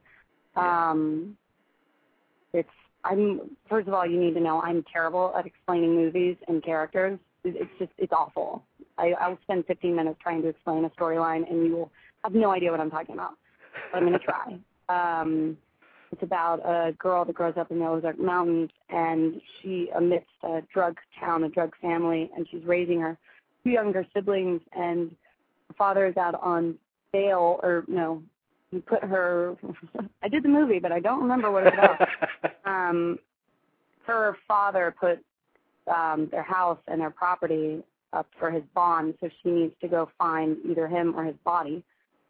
Um, it's I'm first of all, you need to know I'm terrible at explaining movies and characters. It's just it's awful. I, I'll spend fifteen minutes trying to explain a storyline, and you will have no idea what I'm talking about. But I'm going to try. Um, it's about a girl that grows up in the Ozark Mountains, and she amidst a drug town, a drug family, and she's raising her two younger siblings, and her father is out on bail, or no, he put her, I did the movie, but I don't remember what it's about. um, her father put um, their house and their property up for his bond, so she needs to go find either him or his body.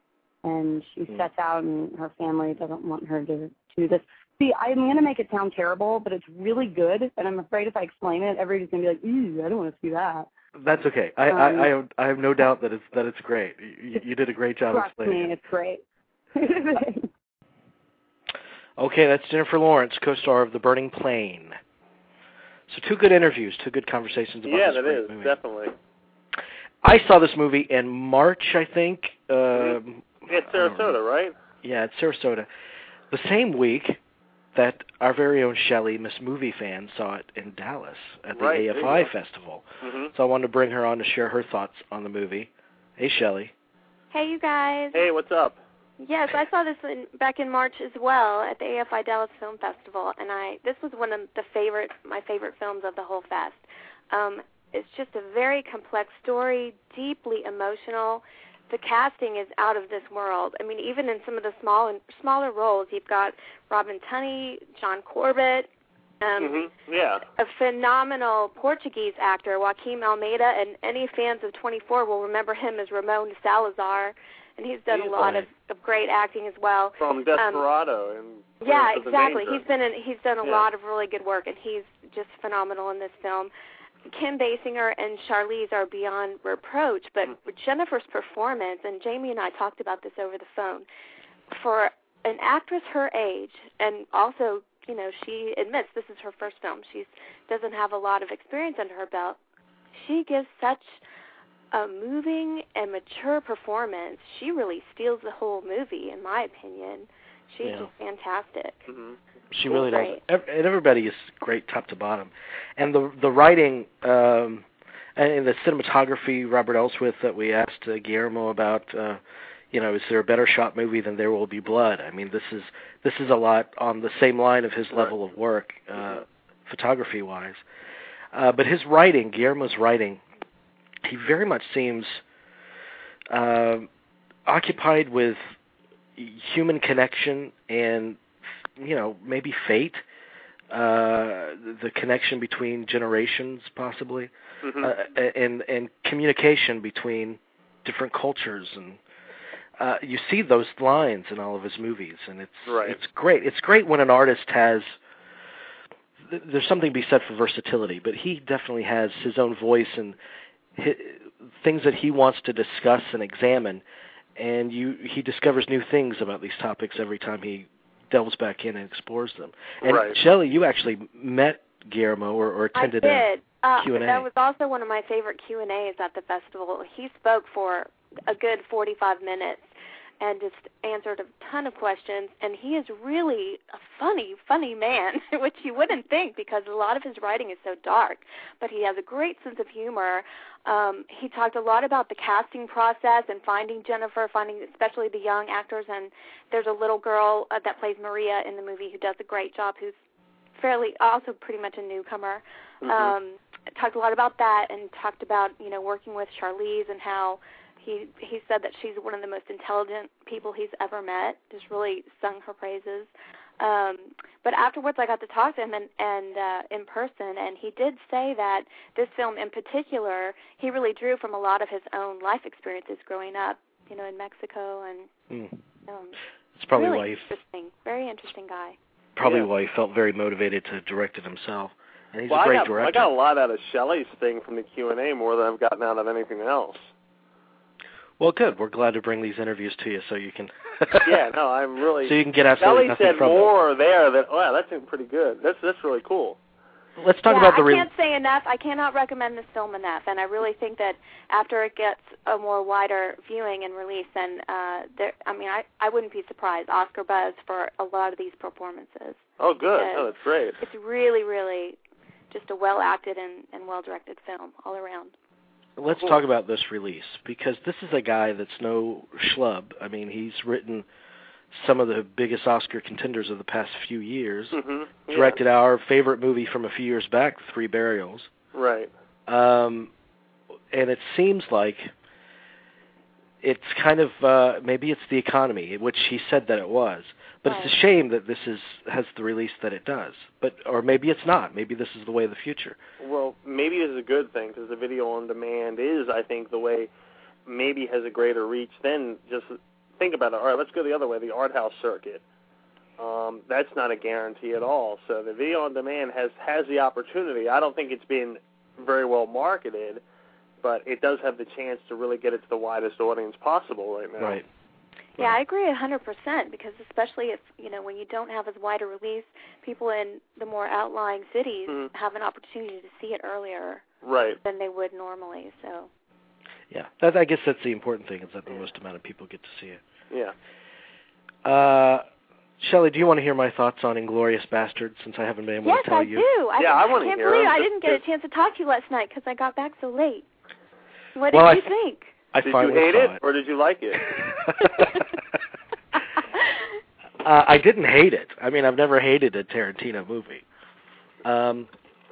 And she mm. sets out, and her family doesn't want her to do this. See, I'm going to make it sound terrible, but it's really good, and I'm afraid if I explain it, everybody's going to be like, ew, I don't want to see that. That's okay. I, um, I, I, have, I have no doubt that it's that it's great. You, you did a great job Trust explaining me, it. it's great. Okay, that's Jennifer Lawrence, co-star of The Burning Plain. So two good interviews, two good conversations about yeah, this that great is, movie. definitely. I saw this movie in March, I think. Mm-hmm. Um, It's Sarasota, right? Yeah, it's Sarasota. The same week that our very own Shelley, Miss Movie Fan, saw it in Dallas at the right, A F I Festival. Mm-hmm. So I wanted to bring her on to share her thoughts on the movie. Hey, Shelley. Hey, you guys. Hey, what's up? Yes, I saw this in, back in March as well at the A F I Dallas Film Festival, and I this was one of the favorite my favorite films of the whole fest. Um, it's just a very complex story, deeply emotional. The casting is out of this world. I mean, even in some of the small smaller roles, you've got Robin Tunney, John Corbett, um, mm-hmm. yeah, a phenomenal Portuguese actor, Joaquim Almeida, and any fans of twenty-four will remember him as Ramon Salazar. And he's done he's a lot of, of great acting as well. From Desperado. Um, and yeah, exactly. He's been in, he's done a yeah. lot of really good work, and he's just phenomenal in this film. Kim Basinger and Charlize are beyond reproach, but mm-hmm. Jennifer's performance, and Jamie and I talked about this over the phone, for an actress her age, and also, you know, she admits this is her first film. She doesn't have a lot of experience under her belt. She gives such a moving and mature performance. She really steals the whole movie, in my opinion. She's yeah. just fantastic. Mm-hmm. She really great. does. And everybody is great top to bottom. And the the writing um, and the cinematography, Robert Elswith, that we asked uh, Guillermo about, uh, you know, is there a better shot movie than There Will Be Blood? I mean, this is this is a lot on the same line of his right. level of work, uh, photography-wise. Uh, but his writing, Guillermo's writing, he very much seems uh, occupied with human connection and, you know, maybe fate, uh, the connection between generations, possibly, mm-hmm. uh, and and communication between different cultures, and uh, you see those lines in all of his movies, and it's right. it's great. It's great when an artist has. There's something to be said for versatility, but he definitely has his own voice and his, things that he wants to discuss and examine, and you he discovers new things about these topics every time he delves back in and explores them. And right. Shelley, you actually met Guillermo or, or attended I did. a uh, Q and A. That was also one of my favorite Q and A's at the festival. He spoke for a good forty-five minutes, and just answered a ton of questions. And he is really a funny, funny man, which you wouldn't think because a lot of his writing is so dark. But he has a great sense of humor. Um, he talked a lot about the casting process and finding Jennifer, finding especially the young actors. And there's a little girl uh, that plays Maria in the movie who does a great job, who's fairly also pretty much a newcomer. Mm-hmm. Um, talked a lot about that and talked about, you know, working with Charlize and how he he said that she's one of the most intelligent people he's ever met, just really sung her praises. Um, but afterwards I got to talk to him and, and uh, in person, and he did say that this film in particular, he really drew from a lot of his own life experiences growing up, you know, in Mexico. And mm. um, it's probably really why he interesting, very interesting guy. Probably yeah. why he felt very motivated to direct it himself. And he's well, a great I got, director. I got a lot out of Shelley's thing from the Q and A more than I've gotten out of anything else. Well, good. We're glad to bring these interviews to you so you can... yeah, no, I'm really... So you can get absolutely Shelley nothing said from more them. there that, oh, yeah, that's pretty good. That's that's really cool. Let's talk yeah, about the... I Re- can't say enough. I cannot recommend this film enough, and I really think that after it gets a more wider viewing and release, then uh, there, I mean, I, I wouldn't be surprised. Oscar buzz for a lot of these performances. Oh, good. Oh, that's great. It's really, really just a well-acted and, and well-directed film all around. Let's cool. talk about this release, because this is a guy that's no schlub. I mean, he's written some of the biggest Oscar contenders of the past few years, mm-hmm. yeah. directed our favorite movie from a few years back, Three Burials. Right. Um, and it seems like it's kind of, uh, maybe it's the economy, which he said that it was. But right. it's a shame that this is has the release that it does. But Or maybe it's not. Maybe this is the way of the future. Well, maybe it's a good thing, because the video on demand is, I think, the way maybe has a greater reach than just... Think about it. All right, let's go the other way, the art house circuit. Um, that's not a guarantee at all. So the video on demand has, has the opportunity. I don't think it's been very well marketed, but it does have the chance to really get it to the widest audience possible right now. Right. Yeah, I agree one hundred percent, because especially if, you know, when you don't have as wide a release, people in the more outlying cities mm-hmm. have an opportunity to see it earlier right. than they would normally. So. Yeah, that, I guess that's the important thing, is that the yeah. most amount of people get to see it. Yeah. Uh, Shelley, do you want to hear my thoughts on Inglourious Basterds, since I haven't been able yes, to tell I you? Yes, I do. I, yeah, I want I to can't hear believe them. I didn't get a chance to talk to you last night because I got back so late. What well, did you I, think? I did finally you hate saw it, it, or did you like it? uh, I didn't hate it. I mean, I've never hated a Tarantino movie. Um,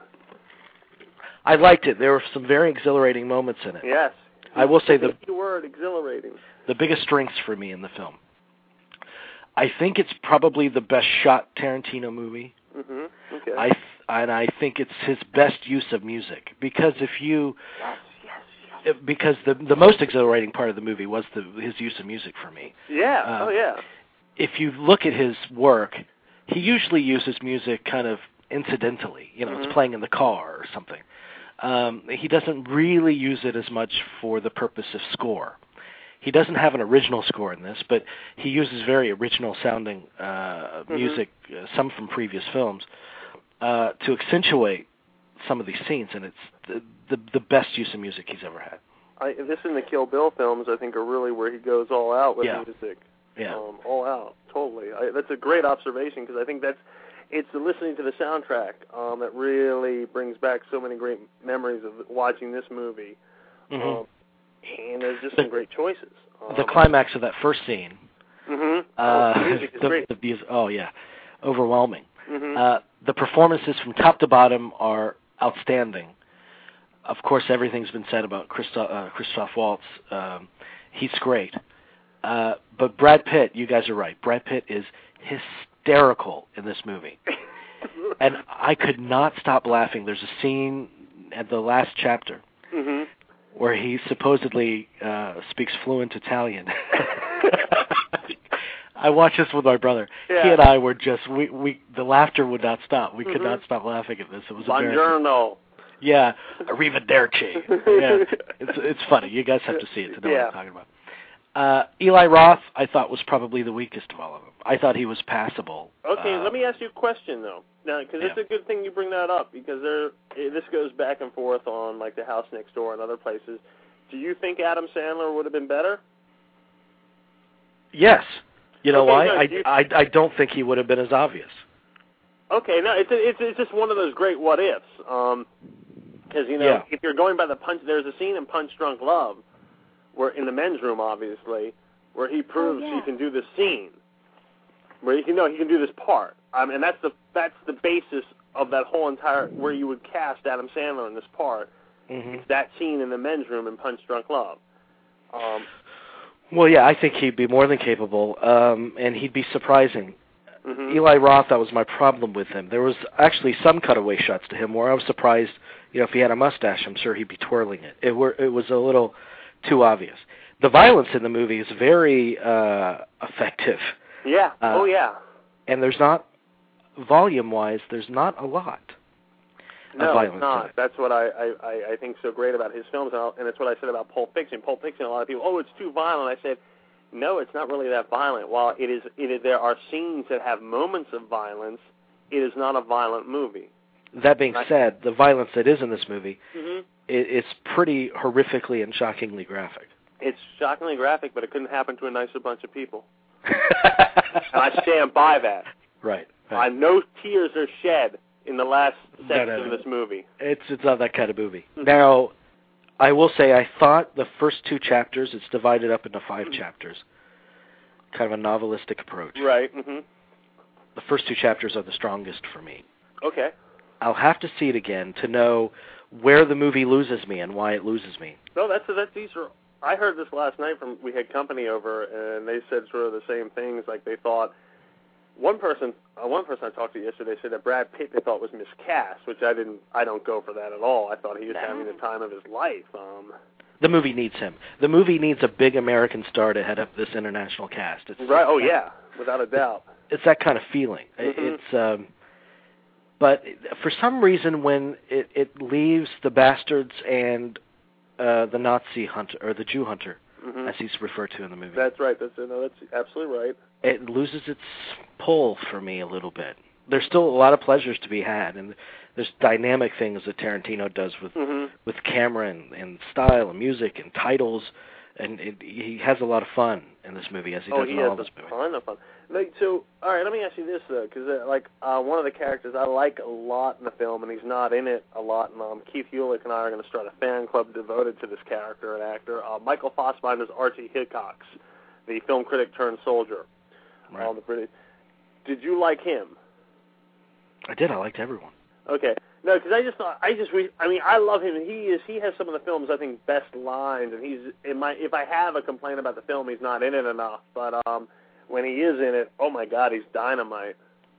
I liked it. There were some very exhilarating moments in it. Yes. I will say the the word exhilarating. The biggest strengths for me in the film. I think it's probably the best shot Tarantino movie. Mm-hmm. Okay. I th- and I think it's his best use of music, because if you yes, yes, yes. because the the most exhilarating part of the movie was the his use of music for me. Yeah. Uh, oh yeah. If you look at his work, he usually uses music kind of incidentally. You know, mm-hmm. it's playing in the car or something. Um, he doesn't really use it as much for the purpose of score. He doesn't have an original score in this, but he uses very original-sounding uh, mm-hmm. music, uh, some from previous films, uh, to accentuate some of these scenes, and it's the, the the best use of music he's ever had. I, this and the Kill Bill films, I think, are really where he goes all out with yeah. music. Yeah, um, all out, totally. I, that's a great observation, because I think that's it's the listening to the soundtrack um, that really brings back so many great memories of watching this movie. Mm-hmm. Um, and there's just the, some great choices. Um, the climax of that first scene. Mm-hmm. Uh, oh, the music is the, great. The music, oh, yeah. Overwhelming. Mm-hmm. Uh, the performances from top to bottom are outstanding. Of course, everything's been said about Christoph, uh, Christoph Waltz. Um, he's great. Uh, but Brad Pitt, you guys are right. Brad Pitt is hysterical in this movie. And I could not stop laughing. There's a scene at the last chapter mm-hmm. where he supposedly uh, speaks fluent Italian. I watched this with my brother. Yeah. He and I were just, we, we the laughter would not stop. We mm-hmm. could not stop laughing at this. It was Buongiorno. Yeah, arrivederci. Yeah, it's it's funny. You guys have to see it to know yeah. what I'm talking about. Uh, Eli Roth, I thought, was probably the weakest of all of them. I thought he was passable. Okay, uh, let me ask you a question, though. Now, because yeah. it's a good thing you bring that up, because there, this goes back and forth on, like, The House Next Door and other places. Do you think Adam Sandler would have been better? Yes. You know Okay, why? no, I, you- I, I don't think he would have been as obvious. Okay, no, it's it's it's just one of those great what ifs. Um, because you know, Yeah. if you're going by the Punch, there's a scene in Punch Drunk Love, where in the men's room, obviously, where he proves Oh, yeah. he can do this scene, where he can know he can do this part. I mean, and that's the that's the basis of that whole entire where you would cast Adam Sandler in this part. Mm-hmm. It's that scene in the men's room in Punch Drunk Love. Um, Well, yeah, I think he'd be more than capable, um, and he'd be surprising. mhm. Eli Roth, that was my problem with him. There was actually some cutaway shots to him where I was surprised, you know, if he had a mustache, I'm sure he'd be twirling it. It, were, it was a little too obvious. The violence in the movie is very uh, effective. Yeah. Uh, oh yeah. And there's not, volume-wise, there's not a lot No, of violence it's not. in it. That's what I, I, I think so great about his films, and, I'll, and it's what I said about Pulp Fiction. Pulp Fiction, a lot of people, oh, it's too violent. I said, no, it's not really that violent. While it is, it is, there are scenes that have moments of violence, it is not a violent movie. That being Right. said, the violence that is in this movie, Mm-hmm. it, it's pretty horrifically and shockingly graphic. It's shockingly graphic, but it couldn't happen to a nicer bunch of people. And I stand by that. Right. I, right. no tears are shed in the last No, section no, no. of this movie. It's it's not that kind of movie. Mhm. Now, I will say I thought the first two chapters, it's divided up into five chapters, kind of a novelistic approach. Right. Mm-hmm. The first two chapters are the strongest for me. Okay. I'll have to see it again to know where the movie loses me and why it loses me. No, that's that's these are. I heard this last night from we had company over, and they said sort of the same things. Like they thought one person, uh, one person I talked to yesterday said that Brad Pitt they thought was miscast, which I didn't. I don't go for that at all. I thought he was No. having the time of his life. Um, The movie needs him. The movie needs a big American star to head up this international cast. It's right? Oh it's yeah, without a doubt. It's that kind of feeling. It- Mhm. It's um, but for some reason when it, it leaves the bastards and uh, the Nazi hunter or the Jew hunter, Mm-hmm. as he's referred to in the movie, That's right. That's no, that's absolutely right. it loses its pull for me a little bit. There's still a lot of pleasures to be had, and there's dynamic things that Tarantino does with Mm-hmm. with camera and, and style and music and titles, and it, he has a lot of fun in this movie, as he Oh, does he in has all a this movie. ton of fun. Like, so, all right, let me ask you this though, because uh, like uh, one of the characters I like a lot in the film, and he's not in it a lot. And um, Keith Hewlett and I are going to start a fan club devoted to this character and actor. Uh, Michael Fassbinder's Archie Hickox, the film critic turned soldier. Right. Um, the British. Did you like him? I did. I liked everyone. Okay. No, because I just thought I just re- I mean I love him. He is he has some of the film's I think best lines, and he's in my if I have a complaint about the film, he's not in it enough. But um, when he is in it, oh my God, he's dynamite.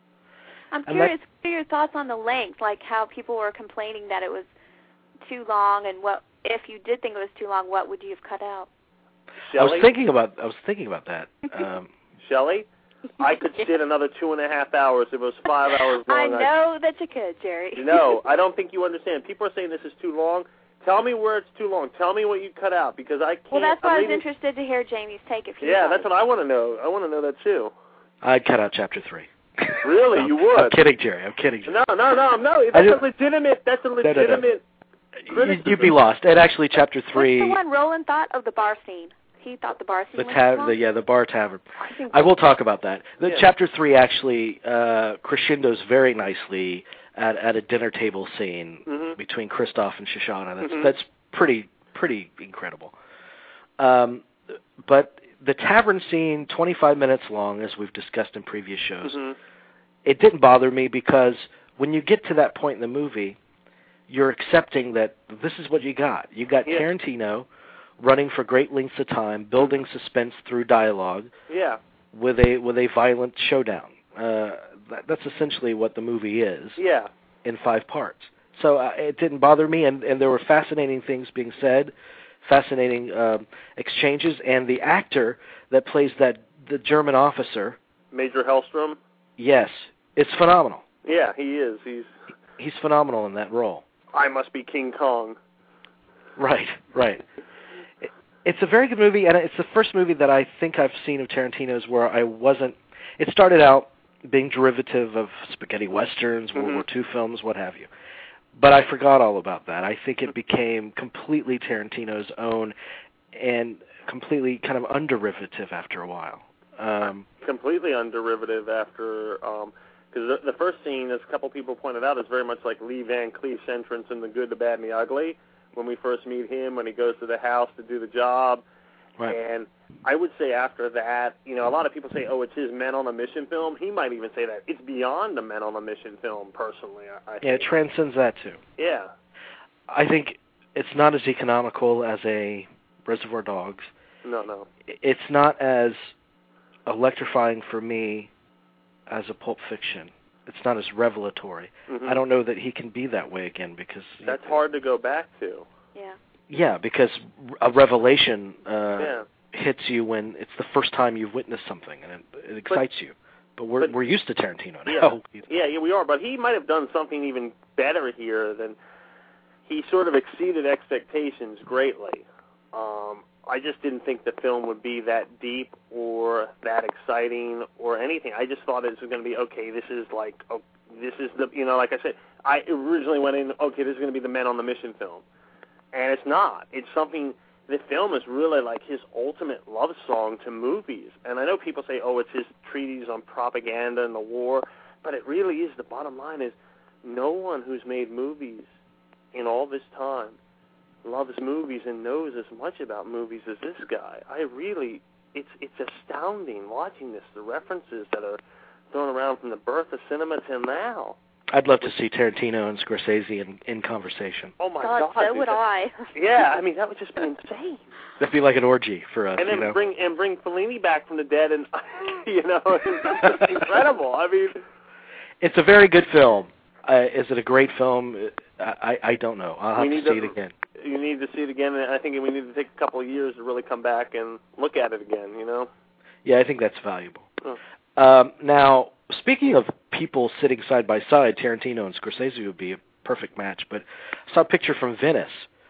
I'm And curious, what are your thoughts on the length, like how people were complaining that it was too long, and what if you did think it was too long, what would you have cut out? I was Shelley, thinking about I was thinking about that. Um, Shelley, I could sit another two and a half hours if it was five hours long. I know that you could, Jerry. No, I don't think you understand. People are saying this is too long. Tell me where it's too long. Tell me what you cut out, because I can't. Well, that's why I'm I was reading- interested to hear Jamie's take if he Yeah, was. that's what I want to know. I want to know that too. I'd cut out chapter three. Really, No, you would? I'm kidding, Jerry. I'm kidding. Jerry. No, no, no, no. I That's just- a legitimate. That's a no, no. legitimate. You- criticism. You'd be lost. And actually, chapter three, What's the one Roland thought of the bar scene? He thought the bar scene the was ta- too long? the yeah, the bar tavern. I think I will talk about that. The Yeah. chapter three actually uh, crescendos very nicely at at a dinner table scene Mhm. between Christoph and Shoshana. That's Mhm. that's pretty pretty incredible. Um, but the tavern scene, twenty-five minutes long, as we've discussed in previous shows, Mhm. it didn't bother me because when you get to that point in the movie, you're accepting that this is what you got. You got Yeah. Tarantino running for great lengths of time, building suspense through dialogue Yeah. with a with a violent showdown. Uh, that, that's essentially what the movie is Yeah. in five parts. So uh, it didn't bother me, and, and there were fascinating things being said, fascinating um, exchanges, and the actor that plays that the German officer, Major Hellstrom. yes, it's phenomenal. Yeah, he is. He's. He's phenomenal in that role. I must be King Kong. Right, right. It, it's a very good movie, and it's the first movie that I think I've seen of Tarantino's where I wasn't. It started out being derivative of spaghetti westerns, World Mhm. War Two films, what have you. But I forgot all about that. I think it became completely Tarantino's own and completely kind of underivative after a while. Um, completely underderivative after, because um, the, the first scene, as a couple people pointed out, is very much like Lee Van Cleef's entrance in The Good, the Bad, and the Ugly, when we first meet him, when he goes to the house to do the job. right. And I would say after that, you know, a lot of people say, oh, it's his Men on a Mission film. He might even say that. It's beyond a Men on a Mission film, personally, I, I think. Yeah, it transcends that, too. Yeah. I think it's not as economical as a Reservoir Dogs. No, no. It's not as electrifying for me as a Pulp Fiction. It's not as revelatory. Mm-hmm. I don't know that he can be that way again because... That's hard to go back to. Yeah. Yeah, because a revelation uh, Yeah. hits you when it's the first time you've witnessed something, and it, it excites but, you. But we're but, we're used to Tarantino yeah, now. yeah, yeah, we are. But he might have done something even better here than he sort of exceeded expectations greatly. Um, I just didn't think the film would be that deep or that exciting or anything. I just thought it was going to be okay. This is like oh, this is the you know like I said. I originally went in okay. This is going to be the Men on the Mission film. And it's not. It's something, the film is really like his ultimate love song to movies. And I know people say, oh, it's his treatise on propaganda and the war, but it really is, the bottom line is, no one who's made movies in all this time loves movies and knows as much about movies as this guy. I really, it's it's astounding watching this, the references that are thrown around from the birth of cinema till now. I'd love to see Tarantino and Scorsese in, in conversation. Oh, my God, God. so would I. Yeah, I mean, that would just be insane. That'd be like an orgy for us, and then you know? bring and bring Fellini back from the dead, and, you know, it's incredible. I mean... It's a very good film. Uh, is it a great film? I, I don't know. I'll have to see to, it again. You need to see it again, and I think we need to take a couple of years to really come back and look at it again, you know? Yeah, I think that's valuable. Oh. Um, now, speaking of people sitting side by side, Tarantino and Scorsese would be a perfect match, but I saw a picture from Venice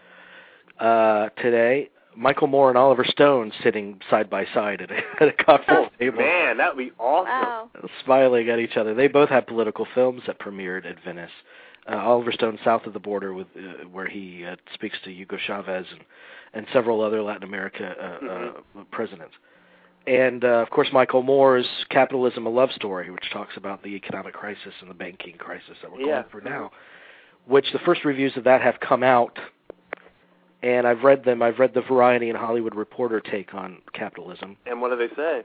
uh, today. Michael Moore and Oliver Stone sitting side by side at a, at a conference oh, table. Man, that would be awesome. Wow. Smiling at each other. They both have political films that premiered at Venice. Uh, Oliver Stone, South of the Border, with uh, where he uh, speaks to Hugo Chavez and, and several other Latin America uh, mm-hmm. uh, presidents. And, uh, of course, Michael Moore's Capitalism, A Love Story, which talks about the economic crisis and the banking crisis that we're yeah. going through now, which the first reviews of that have come out, and I've read them. I've read the Variety and Hollywood Reporter take on capitalism. And what do they say?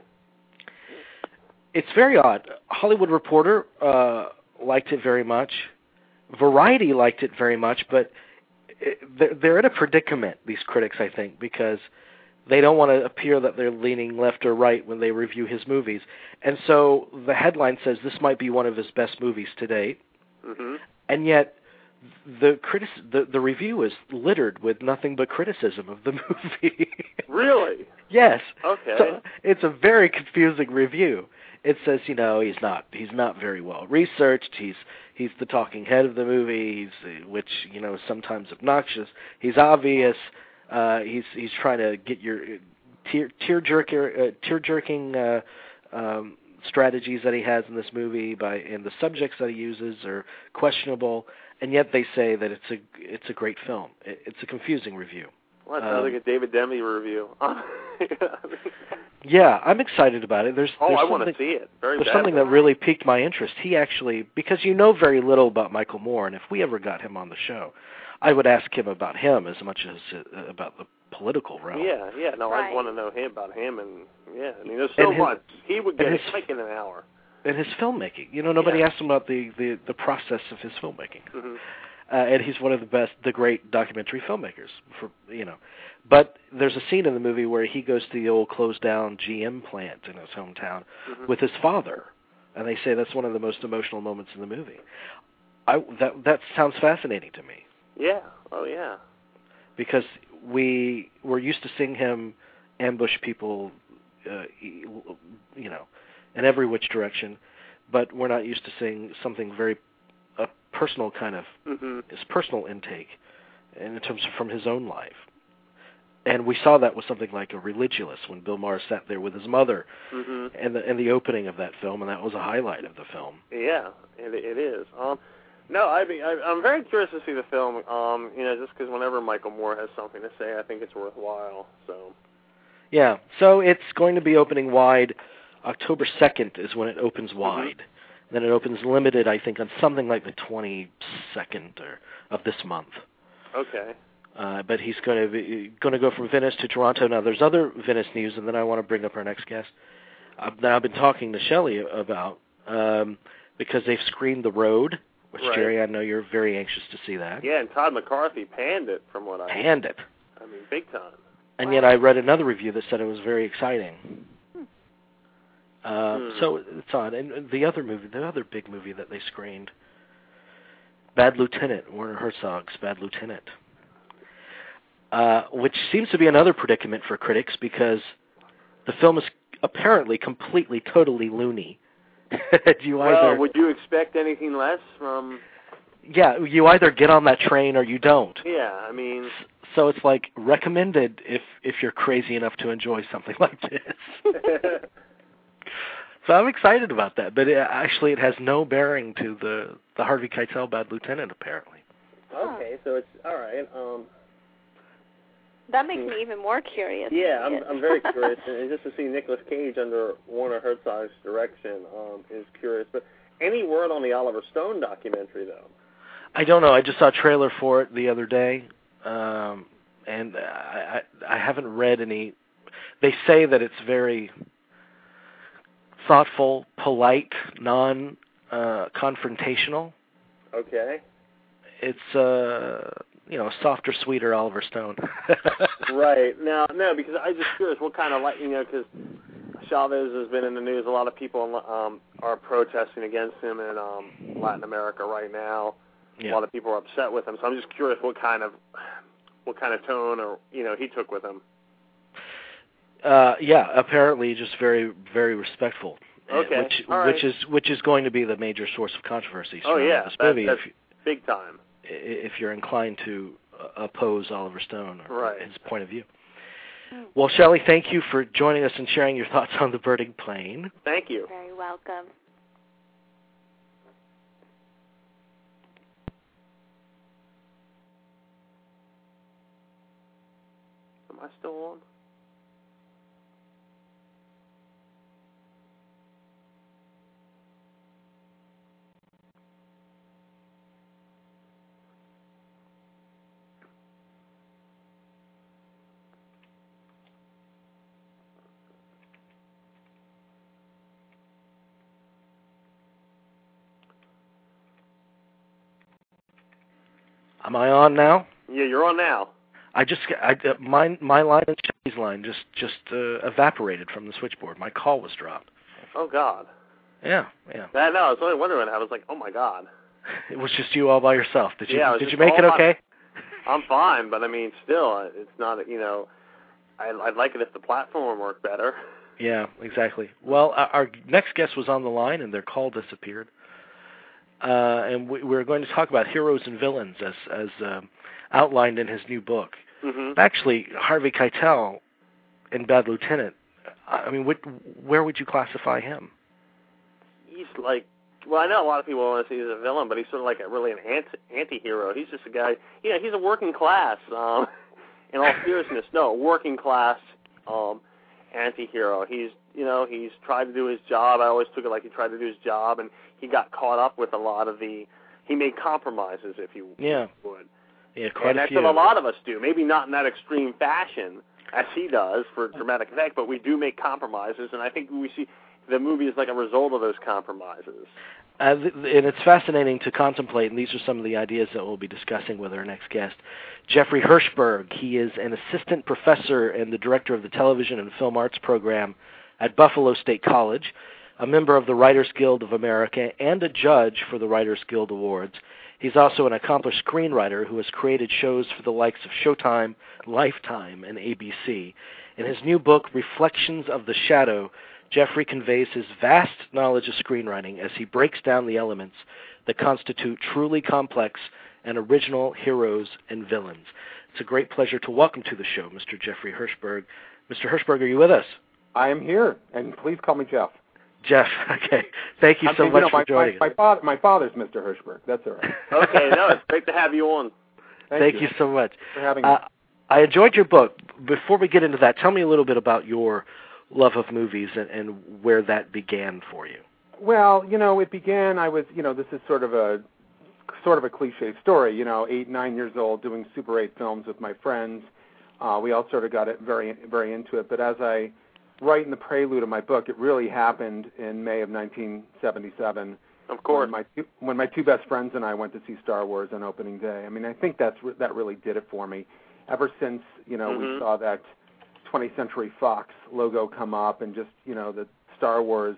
It's very odd. Hollywood Reporter uh, liked it very much. Variety liked it very much, but it, they're in a predicament, these critics, I think, because they don't want to appear that they're leaning left or right when they review his movies. And so the headline says this might be one of his best movies to date. Mm-hmm. And yet the, critic- the the review is littered with nothing but criticism of the movie. Really? Yes. Okay. So it's a very confusing review. It says, you know, he's not he's not very well researched. He's he's the talking head of the movie, he's, which, you know, is sometimes obnoxious. He's obvious. Uh, he's he's trying to get your tear tear jerker uh, tear jerking uh, um, strategies that he has in this movie by and the subjects that he uses are questionable, and yet they say that it's a it's a great film. It, it's a confusing review. Well, that sounds um, like a David Demi review. Yeah, I'm excited about it. There's oh, there's I want to something- see it. Very There's badly. something that really piqued my interest. He actually, because you know very little about Michael Moore, and if we ever got him on the show, I would ask him about him as much as uh, about the political realm. Yeah, yeah. No, Right. I want to know him about him, and yeah, I mean, there's so And his- much. He would get and it his- like in an hour. And his filmmaking. You know, nobody Yeah. asked him about the, the, the process of his filmmaking. Mm-hmm. Uh, and he's one of the best, the great documentary filmmakers, for you know. But there's a scene in the movie where he goes to the old closed-down G M plant in his hometown Mm-hmm. with his father, and they say that's one of the most emotional moments in the movie. I that that sounds fascinating to me Yeah. Oh, yeah. because we we're used to seeing him ambush people, uh, you know, in every which direction, but we're not used to seeing something very a personal kind of Mm-hmm. his personal intake, and in terms of from his own life. And we saw that with something like A Religulous when Bill Maher sat there with his mother, Mm-hmm. and the and the opening of that film, and that was a highlight of the film. Yeah, it, it is. Um, no, I mean, I, I'm very curious to see the film. Um, you know, just because whenever Michael Moore has something to say, I think it's worthwhile. So. Yeah, so it's going to be opening wide October second is when it opens wide. Mm-hmm. Then it opens limited, I think, on something like the twenty-second or, of this month. Okay. Uh, but he's going to be, going to go from Venice to Toronto. Now, there's other Venice news, and then I want to bring up our next guest uh, that I've been talking to Shelley about um, because they've screened The Road, which, right. Jerry, I know you're very anxious to see that. Yeah, and Todd McCarthy panned it from what I Panned it. I mean, big time. And wow. Yet I read another review that said it was very exciting. Hmm. Uh, mm. So it's on. And the other movie, the other big movie that they screened, Bad Lieutenant, Werner Herzog's Bad Lieutenant. Uh, which seems to be another predicament for critics because the film is apparently completely, totally loony. you well, either, would you expect anything less from... Yeah, you either get on that train or you don't. Yeah, I mean... So it's like recommended if, if you're crazy enough to enjoy something like this. So I'm excited about that, but it, actually it has no bearing to the, the Harvey Keitel Bad Lieutenant, apparently. Okay, so it's... All right, um... That makes me even more curious. Yeah, I'm I'm very curious, and just to see Nicolas Cage under Werner Herzog's direction um, is curious. But any word on the Oliver Stone documentary, though? I don't know. I just saw a trailer for it the other day, um, and I, I I haven't read any. They say that it's very thoughtful, polite, non uh, confrontational. Okay. It's uh. you know, softer, sweeter Oliver Stone. Right. Now, no, because I'm just curious what kind of, like, you know, because Chavez has been in the news. A lot of people um, are protesting against him in um, Latin America right now. Yeah. A lot of people are upset with him. So I'm just curious what kind of what kind of tone or, you know, he took with him. Uh, yeah, apparently just very, very respectful. Okay. Which, All right. which is which is going to be the major source of controversy. Oh, yeah. This that, movie, that's if, big time. If you're inclined to oppose Oliver Stone or right. his point of view. Well, Shelley, thank you for joining us and sharing your thoughts on The Burning Plane. Thank you. Very welcome. Am I still on? Am I on now? Yeah, you're on now. I just I, uh, my my line and Shelley's line just just uh, evaporated from the switchboard. My call was dropped. Oh God. Yeah, yeah. I know. I was only wondering. I was like, oh my God. It was just you all by yourself. Did you yeah, did you make it okay? My, I'm fine, but I mean, still, it's not. You know, I, I'd like it if the platform worked better. Yeah, exactly. Well, our next guest was on the line, and their call disappeared. Uh, and we, we're going to talk about heroes and villains as as uh, outlined in his new book. Mm-hmm. Actually, Harvey Keitel in Bad Lieutenant, I mean, what, where would you classify him? He's like, well, I know a lot of people want to say he's a villain, but he's sort of like a really an anti, anti-hero. He's just a guy, you know, he's a working class, um, in all seriousness, no, working class um, anti-hero. He's, you know, he's tried to do his job. I always took it like he tried to do his job, and he got caught up with a lot of the, he made compromises, if you yeah. would. Yeah, quite and a that's few. what a lot of us do. Maybe not in that extreme fashion as he does for dramatic effect, but we do make compromises, and I think we see the movie is like a result of those compromises. Uh, th- and it's fascinating to contemplate, and these are some of the ideas that we'll be discussing with our next guest, Jeffrey Hirschberg. He is an assistant professor and the director of the Television and Film Arts program at Buffalo State College, a member of the Writers Guild of America, and a judge for the Writers Guild Awards. He's also an accomplished screenwriter who has created shows for the likes of Showtime, Lifetime, and A B C. In his new book, Reflections of the Shadow, Jeffrey conveys his vast knowledge of screenwriting as he breaks down the elements that constitute truly complex and original heroes and villains. It's a great pleasure to welcome to the show Mister Jeffrey Hirschberg. Mister Hirschberg, are you with us? I am here, and please call me Jeff. Jeff, okay. Thank you I'm so thinking, much you know, for my, joining my, us. My, father, my father's Mister Hirschberg. That's all right. Okay, no, it's great to have you on. Thank, Thank you. you so much. for having uh, me. I enjoyed your book. Before we get into that, tell me a little bit about your love of movies and, and where that began for you. Well, you know, it began, I was, you know, this is sort of a sort of a cliche story, you know, eight, nine years old doing Super eight films with my friends. Uh, we all sort of got it very, very into it. But as I write in the prelude of my book, it really happened in May of nineteen seventy-seven. Of course. When my, two, when my two best friends and I went to see Star Wars on opening day. I mean, I think that's that really did it for me. Ever since, you know, mm-hmm. we saw that twentieth Century Fox logo come up and just, you know, the Star Wars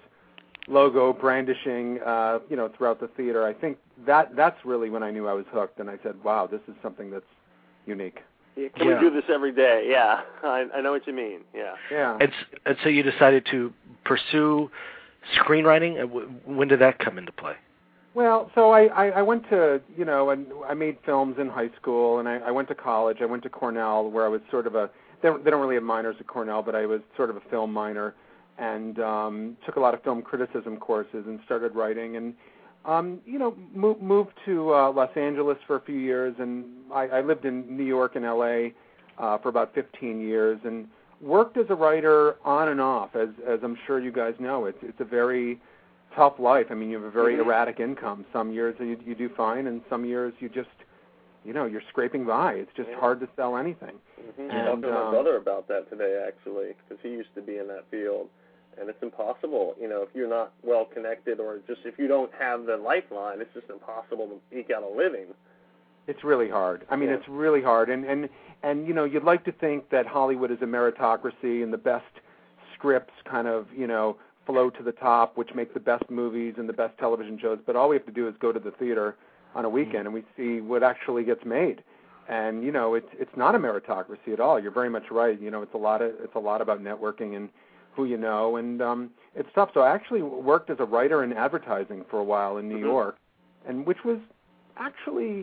logo brandishing, uh, you know, throughout the theater, I think that that's really when I knew I was hooked, and I said, wow, this is something that's unique. Yeah, can yeah. we do this every day? Yeah, I, I know what you mean. Yeah. Yeah. And, and so you decided to pursue screenwriting. When did that come into play? Well, so I, I, I went to, you know, and I made films in high school, and I, I went to college. I went to Cornell, where I was sort of a, they don't, they don't really have minors at Cornell, but I was sort of a film minor, and um, took a lot of film criticism courses and started writing, and, um, you know, move, moved to uh, Los Angeles for a few years, and I, I lived in New York and L A uh, for about fifteen years, and worked as a writer on and off, as as I'm sure you guys know. It's it's a very tough life. I mean, you have a very mm-hmm. erratic income. Some years you, you do fine, and some years you just, you know, you're scraping by. It's just yeah. hard to sell anything. Mm-hmm. I talked to my um, brother about that today, actually, because he used to be in that field, and it's impossible. You know, if you're not well connected, or just if you don't have the lifeline, it's just impossible to eke out a living. It's really hard. I mean, yeah. it's really hard, and and and you know, you'd like to think that Hollywood is a meritocracy and the best scripts kind of, you know, flow to the top, which make the best movies and the best television shows. But all we have to do is go to the theater on a weekend, and we see what actually gets made. And you know, it's it's not a meritocracy at all. You're very much right. You know, it's a lot of it's a lot about networking and who you know, and um, it's tough. So I actually worked as a writer in advertising for a while in New mm-hmm. York, and which was actually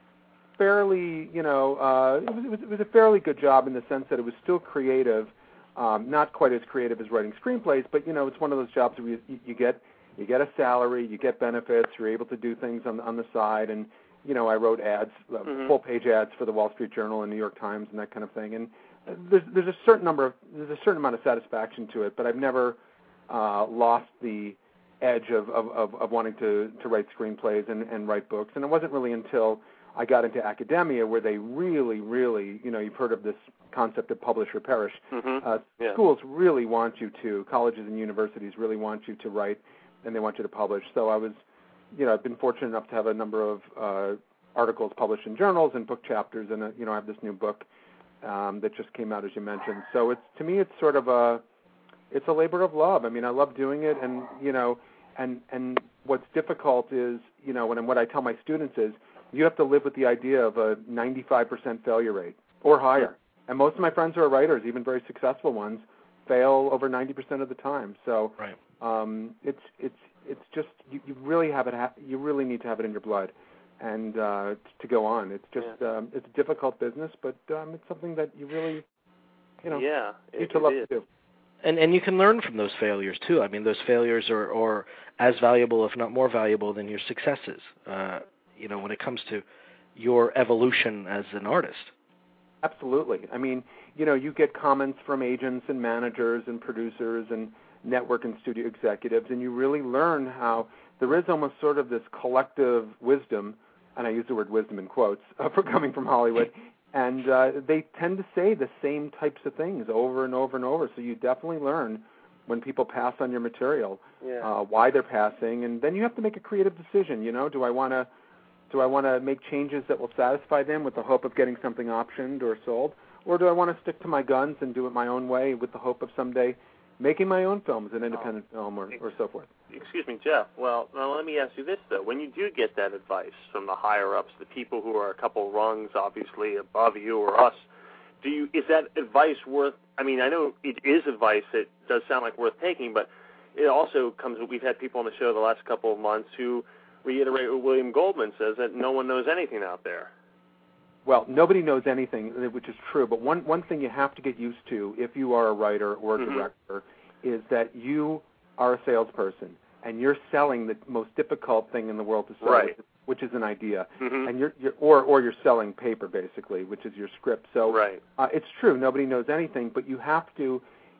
fairly, you know, uh, it was, it was it was a fairly good job in the sense that it was still creative. Um, not quite as creative as writing screenplays, but you know, it's one of those jobs where you, you get you get a salary, you get benefits, you're able to do things on on the side, and you know, I wrote ads, uh, mm-hmm. full page ads for the Wall Street Journal and New York Times and that kind of thing. And uh, there's there's a certain number of there's a certain amount of satisfaction to it, but I've never uh, lost the edge of, of, of, of wanting to, to write screenplays and, and write books. And it wasn't really until I got into academia where they really, really, you know, you've heard of this concept of publish or perish. Mm-hmm. Uh, yeah. Schools really want you to, colleges and universities really want you to write, and they want you to publish. So I was, you know, I've been fortunate enough to have a number of uh, articles published in journals and book chapters, and, uh, you know, I have this new book um, that just came out, as you mentioned. So it's, to me, it's sort of a, it's a labor of love. I mean, I love doing it, and, you know, and, and what's difficult is, you know, and what I tell my students is, you have to live with the idea of a ninety-five percent failure rate or higher. And most of my friends who are writers, even very successful ones, fail over ninety percent of the time. So right. um, it's it's it's just you, you really have it. Ha- you really need to have it in your blood, and uh, to go on. It's just yeah. um, it's a difficult business, but um, it's something that you really, you know, yeah, need it, to love it to do. And and you can learn from those failures too. I mean, those failures are, are as valuable, if not more valuable, than your successes. Uh, you know, when it comes to your evolution as an artist. Absolutely. I mean, you know, you get comments from agents and managers and producers and network and studio executives, and you really learn how there is almost sort of this collective wisdom, and I use the word wisdom in quotes, uh, for coming from Hollywood, and uh, they tend to say the same types of things over and over and over, so you definitely learn when people pass on your material, yeah. uh, why they're passing, and then you have to make a creative decision. You know, do I want to Do I want to make changes that will satisfy them with the hope of getting something optioned or sold? Or do I want to stick to my guns and do it my own way with the hope of someday making my own films, an independent oh. film or, or so forth? Excuse me, Jeff. Well, now let me ask you this, though. When you do get that advice from the higher-ups, the people who are a couple rungs, obviously, above you or us, do you is that advice worth, I mean, I know it is advice that does sound like worth taking, but it also comes, we've had people on the show the last couple of months who reiterate what William Goldman says, that no one knows anything out there. Well, nobody knows anything, which is true, but one, one thing you have to get used to if you are a writer or a mm-hmm. director is that you are a salesperson, and you're selling the most difficult thing in the world to sell, right. which, is, which is an idea. Mm-hmm. and you're, you're or, or you're selling paper, basically, which is your script. So right. uh, it's true, nobody knows anything, but you have to,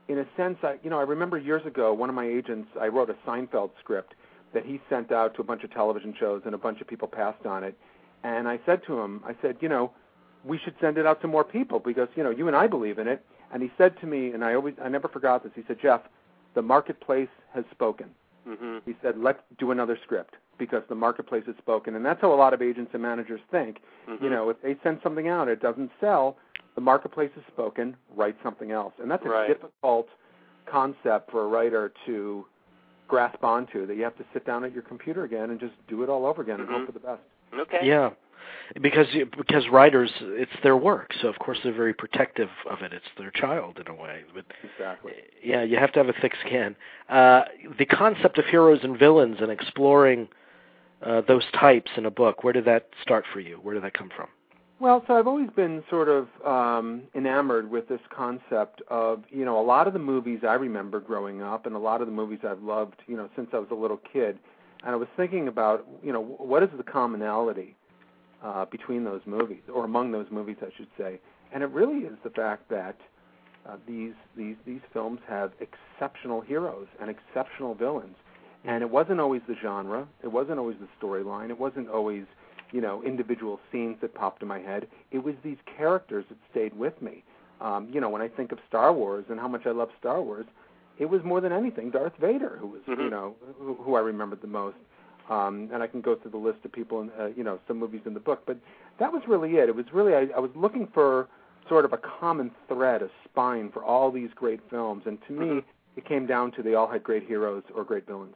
in a sense, I, you know, I remember years ago, one of my agents, I wrote a Seinfeld script that he sent out to a bunch of television shows, and a bunch of people passed on it. And I said to him, I said, you know, we should send it out to more people because, you know, you and I believe in it. And he said to me, and I always, I never forgot this, he said, Jeff, the marketplace has spoken. Mm-hmm. He said, let's do another script because the marketplace has spoken. And that's how a lot of agents and managers think. Mm-hmm. You know, if they send something out, it doesn't sell, the marketplace has spoken, write something else. And that's a right. difficult concept for a writer to grasp onto, that you have to sit down at your computer again and just do it all over again mm-hmm. and hope for the best. Okay. Yeah. Because because writers, it's their work, so of course they're very protective of it. It's their child in a way. But exactly. Yeah, you have to have a thick skin. Uh, the concept of heroes and villains and exploring uh, those types in a book, where did that start for you? Where did that come from? Well, so I've always been sort of um, enamored with this concept of, you know, a lot of the movies I remember growing up and a lot of the movies I've loved, you know, since I was a little kid. And I was thinking about, you know, what is the commonality Uh, between those movies, or among those movies, I should say, and it really is the fact that uh, these these these films have exceptional heroes and exceptional villains, and it wasn't always the genre, it wasn't always the storyline, it wasn't always, you know, individual scenes that popped in my head. It was these characters that stayed with me. Um, you know, when I think of Star Wars and how much I love Star Wars, it was more than anything Darth Vader who was, mm-hmm. you know, who, who I remembered the most. Um, and I can go through the list of people, in, uh, you know, some movies in the book. But that was really it. It was really, I, I was looking for sort of a common thread, a spine for all these great films. And to mm-hmm. me, it came down to they all had great heroes or great villains.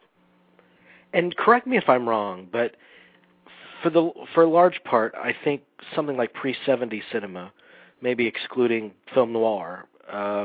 And correct me if I'm wrong, but for the for a large part, I think something like pre-seventies cinema, maybe excluding film noir, uh,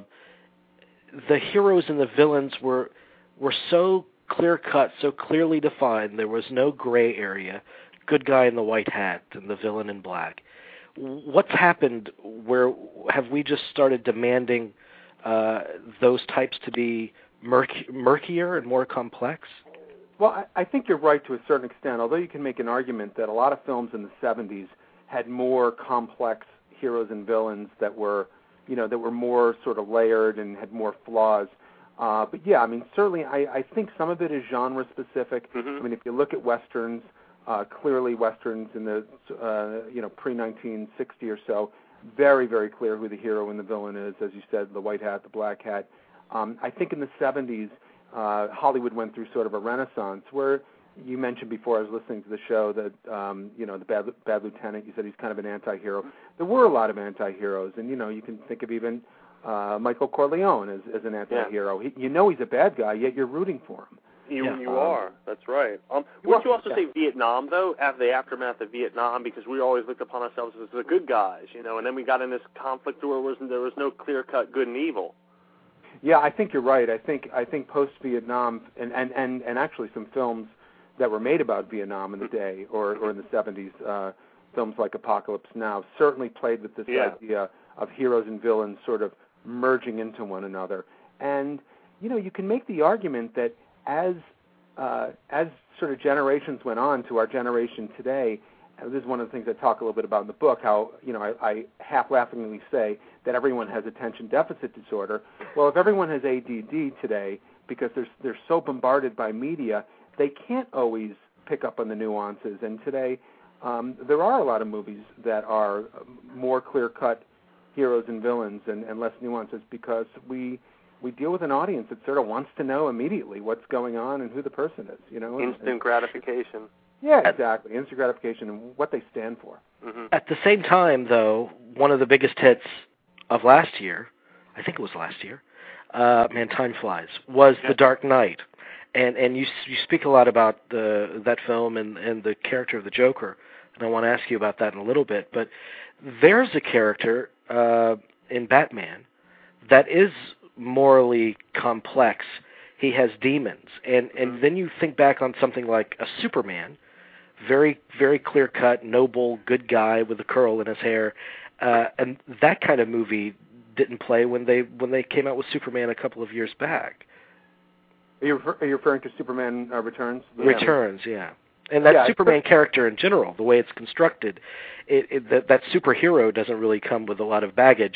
the heroes and the villains were were so clear-cut, so clearly defined. There was no gray area. Good guy in the white hat and the villain in black. What's happened? Where have we just started demanding uh, those types to be murk- murkier and more complex? Well, I, I think you're right to a certain extent, although you can make an argument that a lot of films in the seventies had more complex heroes and villains that were, you know, that were more sort of layered and had more flaws. Uh, but yeah, I mean, certainly I, I think some of it is genre-specific. Mm-hmm. I mean, if you look at Westerns, uh, clearly Westerns in the, uh, you know, pre nineteen sixty or so, very, very clear who the hero and the villain is, as you said, the white hat, the black hat. Um, I think in the seventies, uh, Hollywood went through sort of a renaissance where you mentioned before I was listening to the show that, um, you know, the Bad, Bad Lieutenant, you said he's kind of an anti-hero. There were a lot of anti-heroes, and, you know, you can think of even Uh, Michael Corleone as, as an anti-hero. Yeah. He, you know he's a bad guy, yet you're rooting for him. You yeah. you um, are. That's right. Um, wouldn't you also yeah. say Vietnam, though, after the aftermath of Vietnam, because we always looked upon ourselves as the good guys, you know, and then we got in this conflict where there was, there was no clear-cut good and evil. Yeah, I think you're right. I think I think post-Vietnam, and, and, and, and actually some films that were made about Vietnam in the day or, or in the seventies, uh, films like Apocalypse Now, certainly played with this yeah. idea of heroes and villains sort of merging into one another. And, you know, you can make the argument that as uh, as sort of generations went on to our generation today, and this is one of the things I talk a little bit about in the book, how, you know, I, I half-laughingly say that everyone has attention deficit disorder. Well, if everyone has A D D today, because they're, they're so bombarded by media, they can't always pick up on the nuances. And today, um, there are a lot of movies that are more clear-cut heroes and villains and, and less nuances because we we deal with an audience that sort of wants to know immediately what's going on and who the person is, you know. Instant and, gratification. Yeah, exactly. Instant gratification and what they stand for. Mm-hmm. At the same time, though, one of the biggest hits of last year, I think it was last year, uh, Man, Time Flies, was yeah. The Dark Knight. And and you you speak a lot about the that film and, and the character of the Joker, and I want to ask you about that in a little bit. But there's a character uh, in Batman that is morally complex. He has demons, and and Mm-hmm. then you think back on something like a Superman, very very clear cut, noble, good guy with a curl in his hair, uh, and that kind of movie didn't play when they when they came out with Superman a couple of years back. Are you, refer- are you referring to Superman uh, Returns? Returns, yeah. And that yeah, Superman character in general, the way it's constructed, it, it, that, that superhero doesn't really come with a lot of baggage.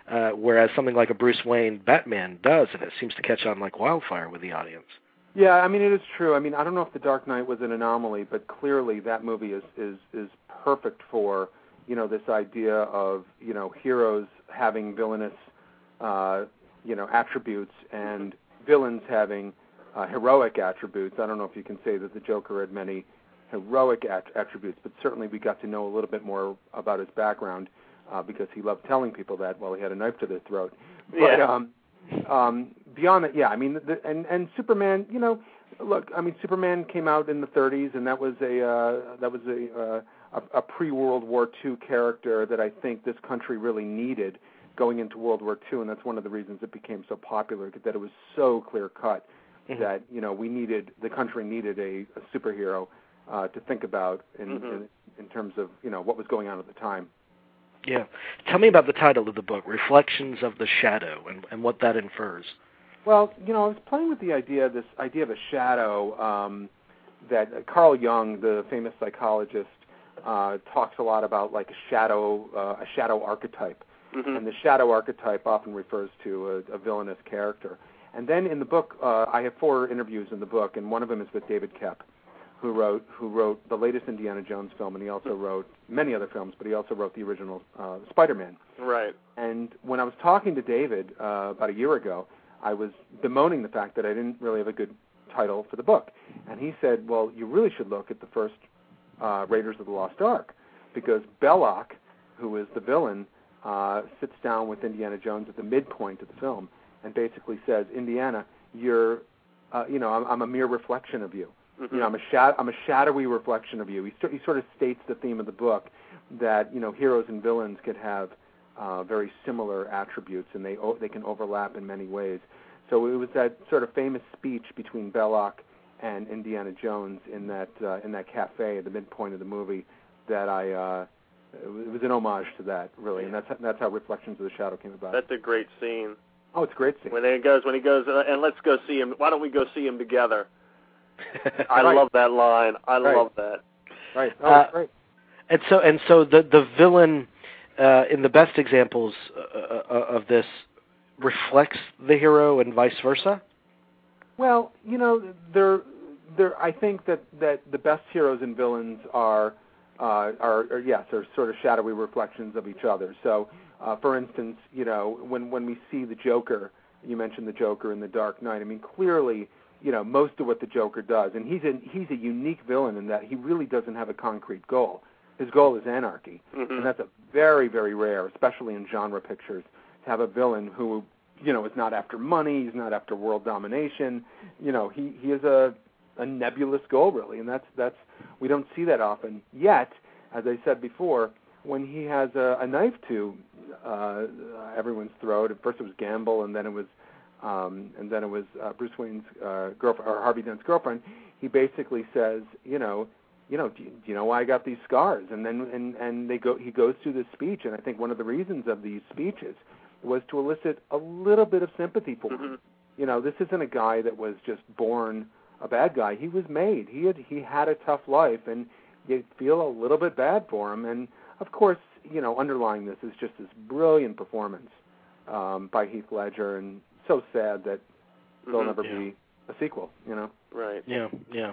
uh, whereas something like a Bruce Wayne Batman does, and it seems to catch on like wildfire with the audience. Yeah, I mean, it is true. I mean, I don't know if The Dark Knight was an anomaly, but clearly that movie is, is, is perfect for, you know, this idea of, you know, heroes having villainous, uh, you know, attributes and villains having uh, heroic attributes. I don't know if you can say that the Joker had many heroic at- attributes, but certainly we got to know a little bit more about his background uh, because he loved telling people that while he had a knife to their throat. But, yeah. um, Um, beyond that, yeah, I mean, the, and and Superman, you know, look, I mean, Superman came out in the thirties, and that was a uh, that was a, uh, a a pre-World War Two character that I think this country really needed going into World War Two, and that's one of the reasons it became so popular, that it was so clear cut mm-hmm. that you know we needed the country needed a, a superhero uh, to think about in, mm-hmm. in in terms of you know what was going on at the time. Yeah. Tell me about the title of the book, Reflections of the Shadow, and, and what that infers. Well, you know, I was playing with the idea, this idea of a shadow, um, that Carl Jung, the famous psychologist, uh, talks a lot about, like a shadow, uh, a shadow archetype. Mm-hmm. And the shadow archetype often refers to a, a villainous character. And then in the book, uh, I have four interviews in the book, and one of them is with David Koepp, who wrote who wrote the latest Indiana Jones film, and he also wrote many other films, but he also wrote the original uh, Spider-Man. Right. And when I was talking to David uh, about a year ago, I was bemoaning the fact that I didn't really have a good title for the book. And he said, well, you really should look at the first uh, Raiders of the Lost Ark, because Belloc, who is the villain, uh, sits down with Indiana Jones at the midpoint of the film and basically says, Indiana, you're, uh, you know, I'm, I'm a mere reflection of you. Mm-hmm. You know, I'm a shad- I'm a shadowy reflection of you. He, st- he sort of states the theme of the book that you know heroes and villains could have uh, very similar attributes, and they o- they can overlap in many ways. So it was that sort of famous speech between Belloc and Indiana Jones in that uh, in that cafe at the midpoint of the movie that I uh, it was an homage to that really, and that's that's how Reflections of the Shadow came about. That's a great scene. Oh, it's a great scene. When he goes when he goes uh, and let's go see him. Why don't we go see him together? I right. love that line. I right. love that. Right. Oh, uh, great. And so, and so, the the villain uh, in the best examples uh, of this reflects the hero, and vice versa. Well, you know, there, there. I think that, that the best heroes and villains are, uh, are, are yes, are sort of shadowy reflections of each other. So, uh, for instance, you know, when when we see the Joker, you mentioned the Joker in The Dark Knight. I mean, clearly. You know, most of what the Joker does, and he's a he's a unique villain in that he really doesn't have a concrete goal. His goal is anarchy, mm-hmm. and that's a very, very rare, especially in genre pictures, to have a villain who, you know, is not after money, he's not after world domination. You know, he he has a a nebulous goal really, and that's that's we don't see that often. Yet, as I said before, when he has a, a knife to uh, everyone's throat, at first it was Gamble, and then it was. Um, and then it was uh, Bruce Wayne's uh, girlfriend, or Harvey Dent's girlfriend. He basically says, you know, you know, do you, do you know why I got these scars? And then and and they go. He goes through this speech, and I think one of the reasons of these speeches was to elicit a little bit of sympathy for mm-hmm. him. You know, this isn't a guy that was just born a bad guy. He was made. He had he had a tough life, and you feel a little bit bad for him. And of course, you know, underlying this is just this brilliant performance um, by Heath Ledger, and so sad that there'll mm-hmm, never yeah. be a sequel, you know? Right. Yeah, yeah.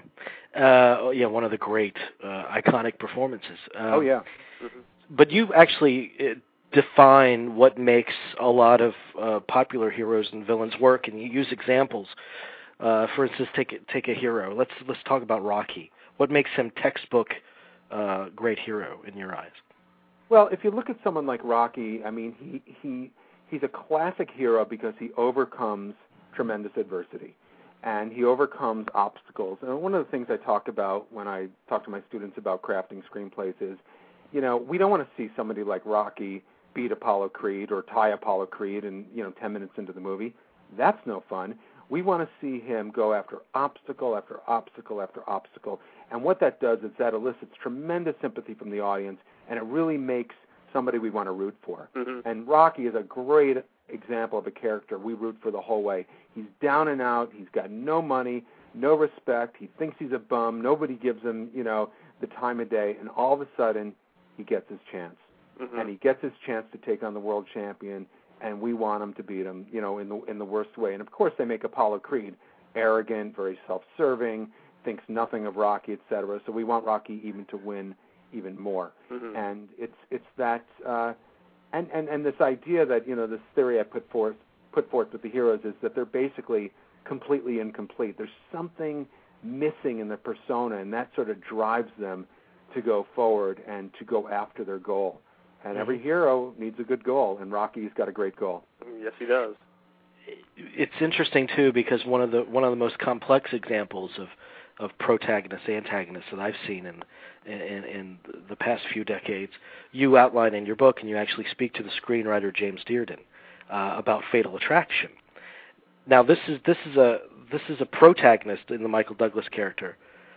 Uh, yeah, one of the great, uh, iconic performances. Um, oh, yeah. Mm-hmm. But you actually uh, define what makes a lot of uh, popular heroes and villains work, and you use examples. Uh, for instance, take, take a hero. Let's, let's talk about Rocky. What makes him textbook uh, great hero in your eyes? Well, if you look at someone like Rocky, I mean, he... he He's a classic hero because he overcomes tremendous adversity, and he overcomes obstacles. And one of the things I talk about when I talk to my students about crafting screenplays is, you know, we don't want to see somebody like Rocky beat Apollo Creed or tie Apollo Creed in, you know, ten minutes into the movie. That's no fun. We want to see him go after obstacle after obstacle after obstacle. And what that does is that elicits tremendous sympathy from the audience, and it really makes somebody we want to root for. Mm-hmm. And Rocky is a great example of a character we root for the whole way. He's down and out. He's got no money, no respect. He thinks he's a bum. Nobody gives him, you know, the time of day. And all of a sudden, he gets his chance. Mm-hmm. And he gets his chance to take on the world champion. and we want him to beat him, you know, in the in the worst way. And of course, they make Apollo Creed arrogant, very self-serving, thinks nothing of Rocky, et cetera. So we want Rocky even to win even more. Mm-hmm. And it's it's that uh, and, and and this idea that, you know, this theory I put forth put forth with the heroes is that they're basically completely incomplete. There's something missing in the persona, and that sort of drives them to go forward and to go after their goal. And every Mm-hmm. hero needs a good goal, and Rocky's got a great goal. Yes, he does. It's interesting too because one of the one of the most complex examples of of protagonists, antagonists that I've seen in in, in the past few decades, you outline in your book, and you actually speak to the screenwriter James Dearden uh, about Fatal Attraction. Now, this is this is a this is a protagonist in the Michael Douglas character,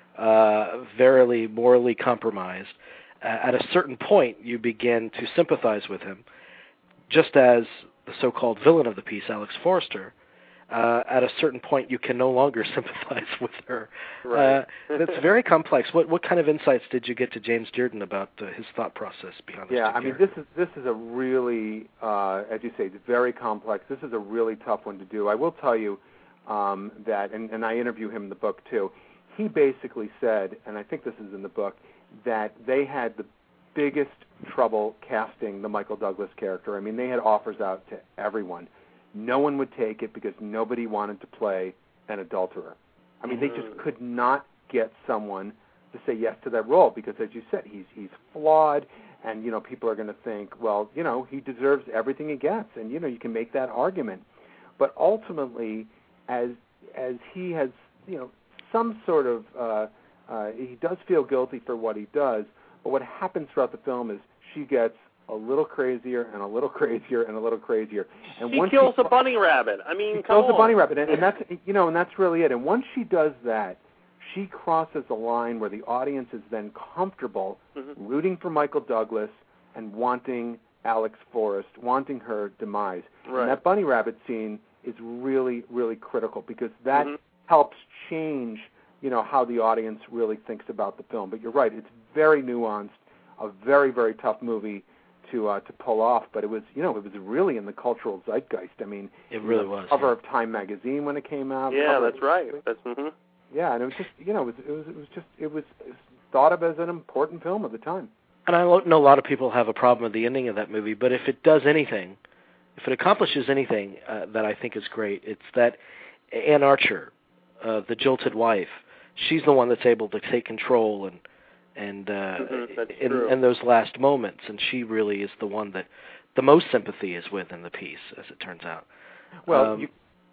uh, verily morally compromised. Uh, at a certain point, you begin to sympathize with him, just as the so-called villain of the piece, Alex Forrester. Uh, at a certain point, you can no longer sympathize with her. Right. Uh, it's very complex. What what kind of insights did you get to James Dearden about uh, his thought process behind this? Yeah, I mean, this is this is a really, uh, as you say, it's very complex. This is a really tough one to do. I will tell you um, that, and, and I interview him in the book too. He basically said, and I think this is in the book, that they had the biggest trouble casting the Michael Douglas character. I mean, they had offers out to everyone. No one would take it because nobody wanted to play an adulterer. I mean, Mm-hmm. they just could not get someone to say yes to that role because, as you said, he's he's flawed, and you know people are going to think, well, you know, he deserves everything he gets, and you know you can make that argument. But ultimately, as as he has, you know, some sort of uh, uh, he does feel guilty for what he does. But what happens throughout the film is she gets a little crazier and a little crazier and a little crazier. And She once kills she, a bunny rabbit. I mean, she come kills on. a bunny rabbit, and, and that's you know, and that's really it. And once she does that, she crosses a line where the audience is then comfortable Mm-hmm. rooting for Michael Douglas and wanting Alex Forrest, wanting her demise. Right. And that bunny rabbit scene is really, really critical because that Mhm. helps change, you know, how the audience really thinks about the film. But you're right; it's very nuanced, a very, very tough movie to uh, to pull off, but it was, you know, it was really in the cultural zeitgeist. I mean, It really the was. cover yeah. of Time magazine when it came out. Yeah, cover that's right. That's mm-hmm. Yeah, and it was just, you know, it was it was, it was just it was, it was thought of as an important film at the time. And I lo- know a lot of people have a problem with the ending of that movie, but if it does anything, if it accomplishes anything uh, that I think is great, it's that Anne Archer, uh, the jilted wife, she's the one that's able to take control and and uh, Mhm, that's in, true. in those last moments, and she really is the one that the most sympathy is with in the piece, as it turns out. Well, Um, you,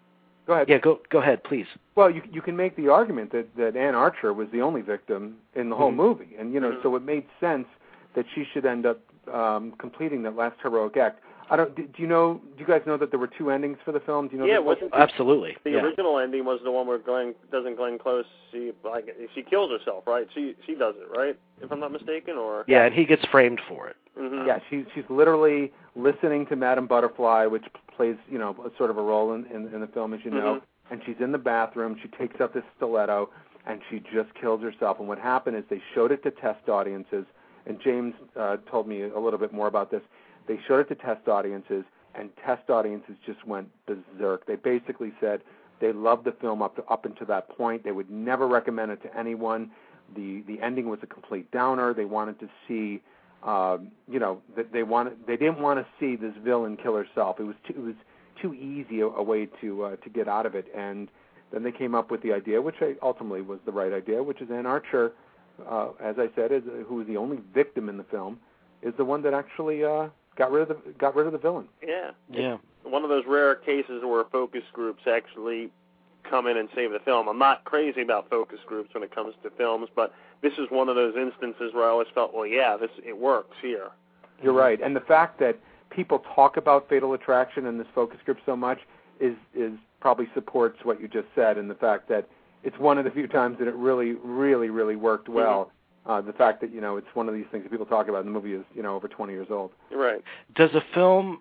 go ahead. Yeah, go go ahead, please. Well, you you can make the argument that that Anne Archer was the only victim in the whole Mhm. movie, and you know, Mhm. so it made sense that she should end up um, completing that last heroic act. I don't. Do, do you know? Do you guys know that there were two endings for the film? Do you know? Yeah, that- wasn't Absolutely. the yeah. original ending was the one where Glenn doesn't Glenn Close she like she kills herself, right? She she does it, right? If I'm not mistaken, or Yeah, and he gets framed for it. Mhm. Yeah, she's she's literally listening to Madame Butterfly, which plays, you know, a sort of a role in, in, in the film, as you know. Mhm. And she's in the bathroom. She takes up this stiletto, and she just kills herself. And what happened is they showed it to test audiences, and James uh, told me a little bit more about this. They showed it to test audiences, and test audiences just went berserk. They basically said they loved the film up to, up until that point. They would never recommend it to anyone. The the ending was a complete downer. They wanted to see. Um, you know, they, they wanted, they didn't want to see this villain kill herself. It was too, it was too easy a, a way to uh, to get out of it. And then they came up with the idea, which I, ultimately was the right idea, which is Anne Archer, uh, as I said, is, who was the only victim in the film, is the one that actually uh, got rid of the got rid of the villain. Yeah. Yeah. One of those rare cases where focus groups actually come in and save the film. I'm not crazy about focus groups when it comes to films, but this is one of those instances where I always felt, well, yeah, this it works here. You're right, and the fact that people talk about Fatal Attraction and this focus group so much is is probably supports what you just said, and the fact that it's one of the few times that it really, really, really worked well. Mm-hmm. Uh, the fact that, you know, it's one of these things that people talk about, and the movie is, you know, over twenty years old. Right. Does a film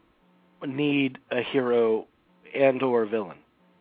need a hero and or villain?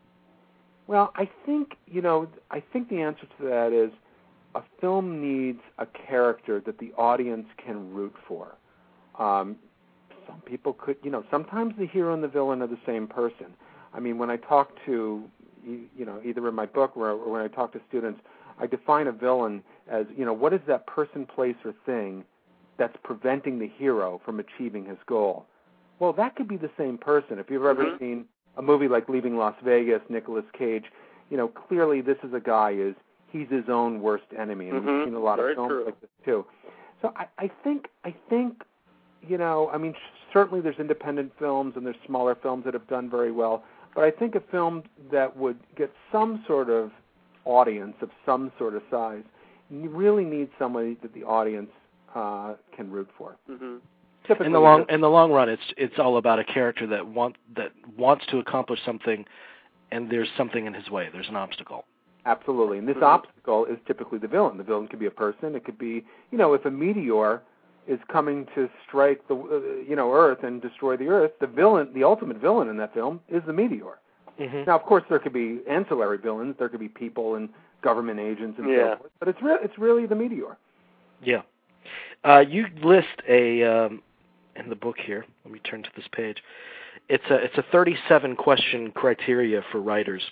Well, I think, you know, I think the answer to that is a film needs a character that the audience can root for. Um, some people could, you know, sometimes the hero and the villain are the same person. I mean, when I talk to, you know, either in my book or, or when I talk to students, I define a villain as, you know, what is that person, place, or thing that's preventing the hero from achieving his goal? Well, that could be the same person. If you've ever mm-hmm. seen a movie like Leaving Las Vegas, Nicolas Cage, you know, clearly this is a guy is he's his own worst enemy, and mm-hmm. we've seen a lot Very of films true. like this too. So I, I think I think you know, I mean, certainly there's independent films and there's smaller films that have done very well, but I think a film that would get some sort of audience of some sort of size, you really need somebody that the audience uh, can root for. Mm-hmm. In the long in the long run, it's it's all about a character that want that wants to accomplish something, and there's something in his way. There's an obstacle. Absolutely, and this mm-hmm. obstacle is typically the villain. The villain could be a person. It could be, you know, if a meteor is coming to strike the uh, you know Earth and destroy the Earth, the villain, the ultimate villain in that film, is the meteor. Mm-hmm. Now, of course, there could be ancillary villains. There could be people and government agents and yeah. so forth. But it's re- it's really the meteor. Yeah. Uh, you list a um, in the book here. Let me turn to this page. It's a it's a thirty-seven question criteria for writers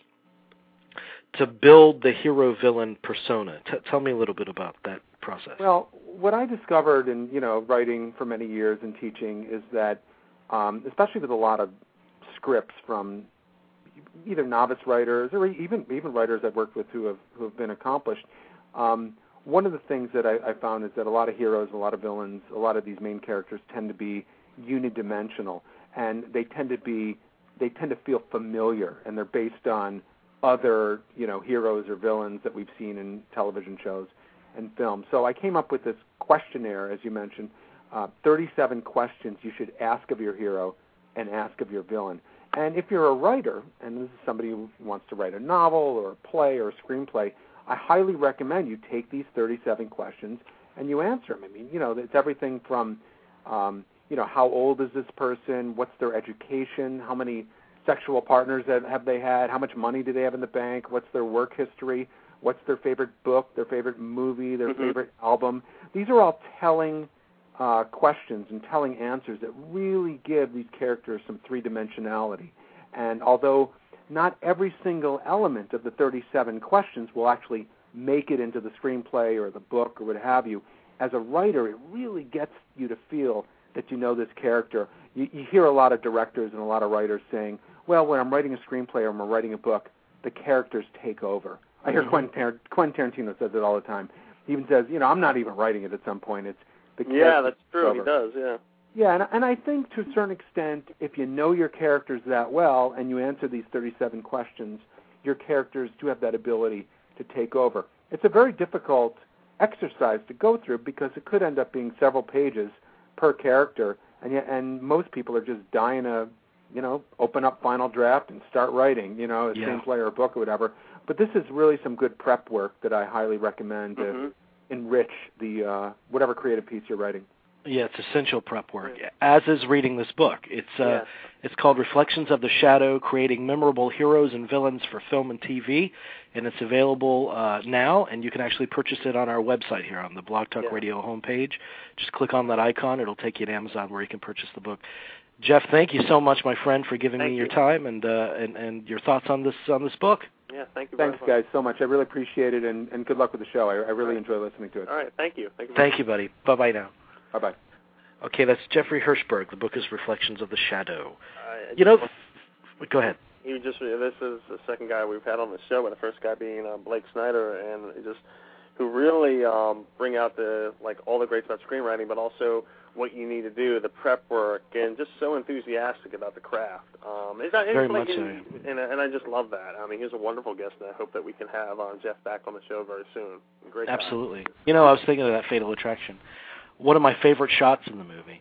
to build the hero-villain persona. T- tell me a little bit about that process. Well, what I discovered in, you know, writing for many years and teaching is that, um, especially with a lot of scripts from either novice writers or even even writers I've worked with who have who have been accomplished, um, one of the things that I, I found is that a lot of heroes, a lot of villains, a lot of these main characters tend to be unidimensional, and they tend to be they tend to feel familiar, and they're based on other, you know, heroes or villains that we've seen in television shows and films. So I came up with this questionnaire, as you mentioned, uh, thirty-seven questions you should ask of your hero and ask of your villain. And if you're a writer, and this is somebody who wants to write a novel or a play or a screenplay, I highly recommend you take these thirty-seven questions and you answer them. I mean, you know, it's everything from, um, you know, how old is this person? What's their education? How many sexual partners have, have they had? How much money do they have in the bank? What's their work history? What's their favorite book, their favorite movie, their mm-hmm. favorite album? These are all telling uh, questions and telling answers that really give these characters some three-dimensionality. And although not every single element of the thirty-seven questions will actually make it into the screenplay or the book or what have you, as a writer, it really gets you to feel that you know this character. You, you hear a lot of directors and a lot of writers saying, well, when I'm writing a screenplay or when I'm writing a book, the characters take over. I hear mm-hmm. Quentin, Tar- Quentin Tarantino says it all the time. He even says, you know, I'm not even writing it at some point. It's the characters. Yeah, that's true. Over. He does, yeah. Yeah, and, and I think to a certain extent, if you know your characters that well and you answer these thirty-seven questions, your characters do have that ability to take over. It's a very difficult exercise to go through because it could end up being several pages per character, and yet, and most people are just dying to, you know, open up Final Draft and start writing, you know, a yeah. screenplay or a book or whatever. But this is really some good prep work that I highly recommend to mm-hmm. enrich the uh, whatever creative piece you're writing. Yeah, it's essential prep work, as is reading this book. It's uh, yeah. it's called Reflections of the Shadow, Creating Memorable Heroes and Villains for Film and T V, and it's available uh, now, and you can actually purchase it on our website here on the Blog Talk yeah. Radio homepage. Just click on that icon. It'll take you to Amazon where you can purchase the book. Jeff, thank you so much, my friend, for giving thank me you. your time and, uh, and and your thoughts on this on this book. Yeah, thank you very Thanks, much. guys, so much. I really appreciate it, and, and good luck with the show. I, I really right. enjoy listening to it. All right, thank you. Thank you, thank you buddy. Bye-bye now. Bye-bye. Okay, that's Jeffrey Hirschberg. The book is Reflections of the Shadow. Uh, you know, go ahead. You just this is the second guy we've had on the show, and the first guy being uh, Blake Snyder, and just who really um, bring out the like all the greats about screenwriting, but also what you need to do, the prep work, and just so enthusiastic about the craft. Um, it's not, it's Very like much so. And, and I just love that. I mean, he's a wonderful guest, and I hope that we can have um, Jeff back on the show very soon. Great. Absolutely. Guy. You know, I was thinking of that Fatal Attraction. One of my favorite shots in the movie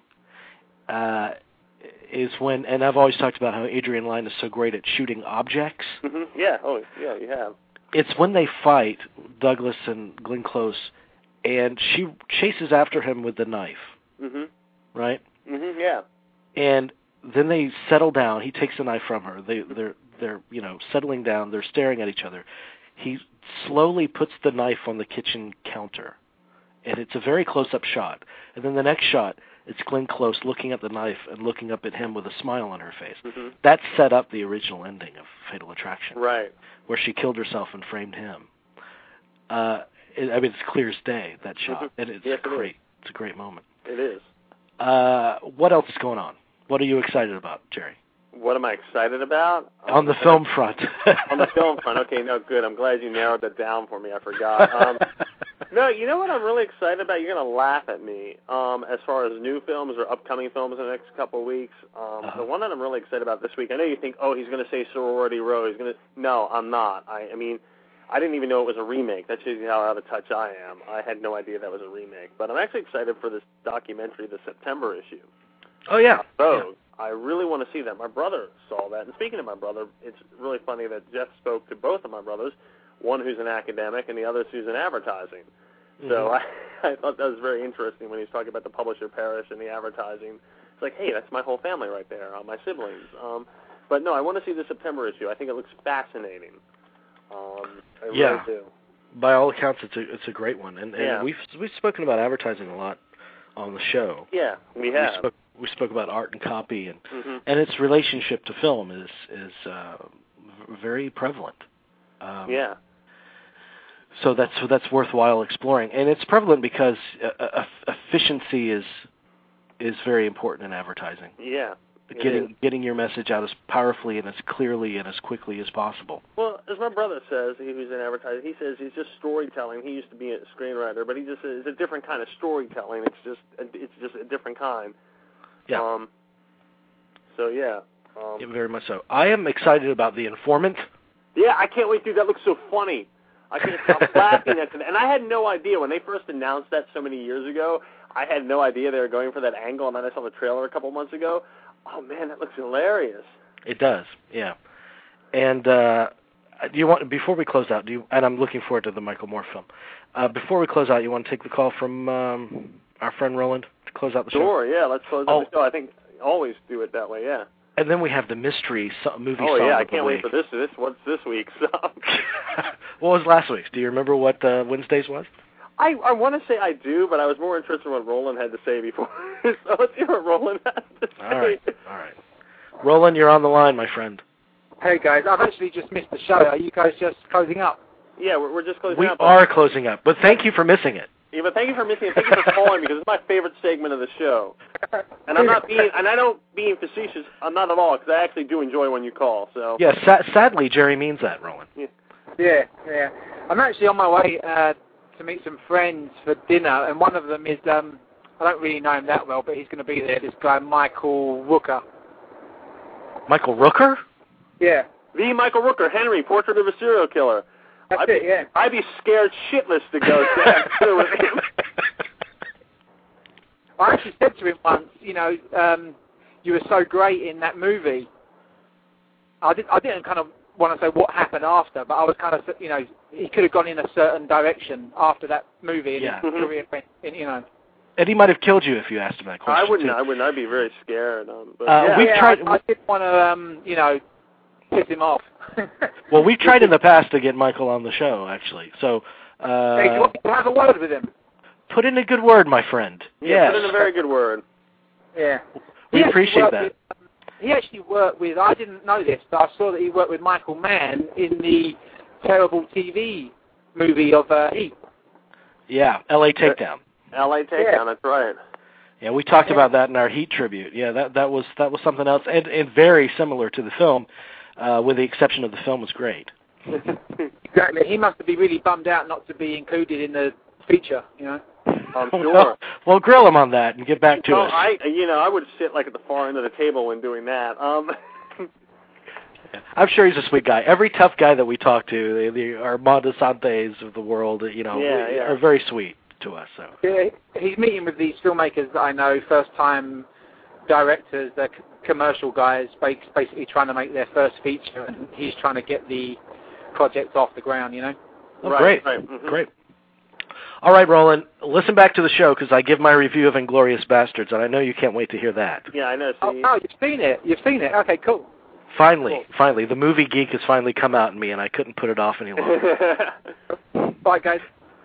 uh, is when, and I've always talked about how Adrian Lyne is so great at shooting objects. Mm-hmm. Yeah, oh, yeah, you have. It's when they fight, Douglas and Glenn Close, and she chases after him with the knife. Mm-hmm. Right? Mm-hmm, yeah. And then they settle down. He takes the knife from her. They, they're, they're, you know, settling down. They're staring at each other. He slowly puts the knife on the kitchen counter. and it's a very close-up shot. And then the next shot, it's Glenn Close looking at the knife and looking up at him with a smile on her face. Mm-hmm. That set up the original ending of Fatal Attraction, right? Where she killed herself and framed him. Uh, it, I mean, it's clear as day, that shot, Mm-hmm. and it's yes, great. It it's a great moment. It is. Uh, what else is going on? What are you excited about, Jerry? What am I excited about? On the film front. On the film front. Okay, no, good. I'm glad you narrowed that down for me. I forgot. Um, no, you know what I'm really excited about? You're going to laugh at me. Um, as far as new films or upcoming films in the next couple of weeks, um, uh-huh. the one that I'm really excited about this week, I know you think, oh, he's going to say Sorority Row. He's going to. No, I'm not. I, I mean, I didn't even know it was a remake. That's just how out of touch I am. I had no idea that was a remake. But I'm actually excited for this documentary, the September issue. Oh, yeah. Rogue. Yeah. I really want to see that. My brother saw that. And speaking of my brother, it's really funny that Jeff spoke to both of my brothers, one who's an academic and the other who's in advertising. Mm-hmm. So I, I thought that was very interesting when he was talking about the publisher Parrish and the advertising. It's like, hey, that's my whole family right there, uh, my siblings. Um, but no, I want to see the September issue. I think it looks fascinating. Um, I yeah. really do. By all accounts, it's a it's a great one, and, and yeah. we've we've spoken about advertising a lot on the show. Yeah, we have. We spoke, we spoke about art and copy, and mm-hmm. and its relationship to film is is uh, very prevalent. Um, yeah. So that's so that's worthwhile exploring, and it's prevalent because uh, uh, efficiency is is very important in advertising. Yeah. Getting getting your message out as powerfully and as clearly and as quickly as possible. Well, as my brother says, he was in advertising, he says it's just storytelling. He used to be a screenwriter, but he just says it's a different kind of storytelling. It's just a, it's just a different kind. Yeah. Um, so, yeah. Um, yeah. Very much so. I am excited about The Informant. Yeah, I can't wait, dude. That looks so funny. I can't stop laughing at it. And I had no idea. When they first announced that so many years ago, I had no idea they were going for that angle, and then I saw the trailer a couple months ago. Oh, man, that looks hilarious. It does, yeah. And uh, do you want, before we close out, do you, and I'm looking forward to the Michael Moore film, uh, before we close out, you want to take the call from um, our friend Roland to close out the show? Sure, yeah, let's close oh. out the show. I think always do it that way, yeah. And then we have the mystery so- movie oh, song yeah, I of can't the wait week. for this. This What's this week's? What was last week's? Do you remember what uh, Wednesday's was? I, I want to say I do, but I was more interested in what Roland had to say before. So let's hear what Roland has to say. All right, all right. Roland, you're on the line, my friend. Hey, guys. I've actually just missed the show. Are you guys just closing up? Yeah, we're, we're just closing we up. We are closing up, but thank you for missing it. Yeah, but thank you for missing it. Thank you for calling because it's my favorite segment of the show. And I'm not being, and I don't being facetious. I'm not at all because I actually do enjoy when you call. So. Yeah, sa- sadly, Jerry means that, Roland. Yeah, yeah. yeah. I'm actually on my way uh, to meet some friends for dinner, and one of them is um, I don't really know him that well, but he's going to be there. This guy, Michael Rooker. Michael Rooker? Yeah. The Michael Rooker, Henry, Portrait of a Serial Killer. That's I'd it, be, yeah. I'd be scared shitless to go to that dinner with him. I actually said to him once, you know, um, you were so great in that movie. I, did, I didn't kind of want to say what happened after, but I was kind of, you know, he could have gone in a certain direction after that movie. And yeah. his career went, you know. And he might have killed you if you asked him that question. I wouldn't. too. I wouldn't. I'd be very scared. Um, but, uh, yeah. We've yeah, tried. I, I didn't want to, um, you know, piss him off. Well, we've tried in the past to get Michael on the show, actually. So, uh, hey, do you want me to have a word with him? Put in a good word, my friend. Yeah, yes. put in a very good word. Yeah. We He appreciate that. With, um, he actually worked with, I didn't know this, but I saw that he worked with Michael Mann in the terrible T V movie of uh, Heat. Yeah, L A Takedown. L A Takedown, Yeah. that's right. Yeah, we talked Yeah. about that in our Heat tribute. Yeah, that that was that was something else, and, and very similar to the film, uh, with the exception of the film was great. Exactly. He must be really bummed out not to be included in the feature, you know. I'm sure. Well, well, grill him on that and get back to no, us. I, you know, I would sit like at the far end of the table when doing that. Um, I'm sure he's a sweet guy. Every tough guy that we talk to, the, the Armando Santes of the world, you know, Yeah, yeah. are very sweet to us. So Yeah, he's meeting with these filmmakers that I know, first-time directors, they're c- commercial guys, basically trying to make their first feature, and he's trying to get the project off the ground, you know. oh, right, great, right. Mm-hmm. great. All right, Roland, listen back to the show because I give my review of Inglourious Bastards, and I know you can't wait to hear that. Yeah, I know. Oh, See, oh, you've seen it. You've seen it. Okay, cool. Finally, Cool. finally, the movie geek has finally come out in me, and I couldn't put it off any longer. Bye, guys.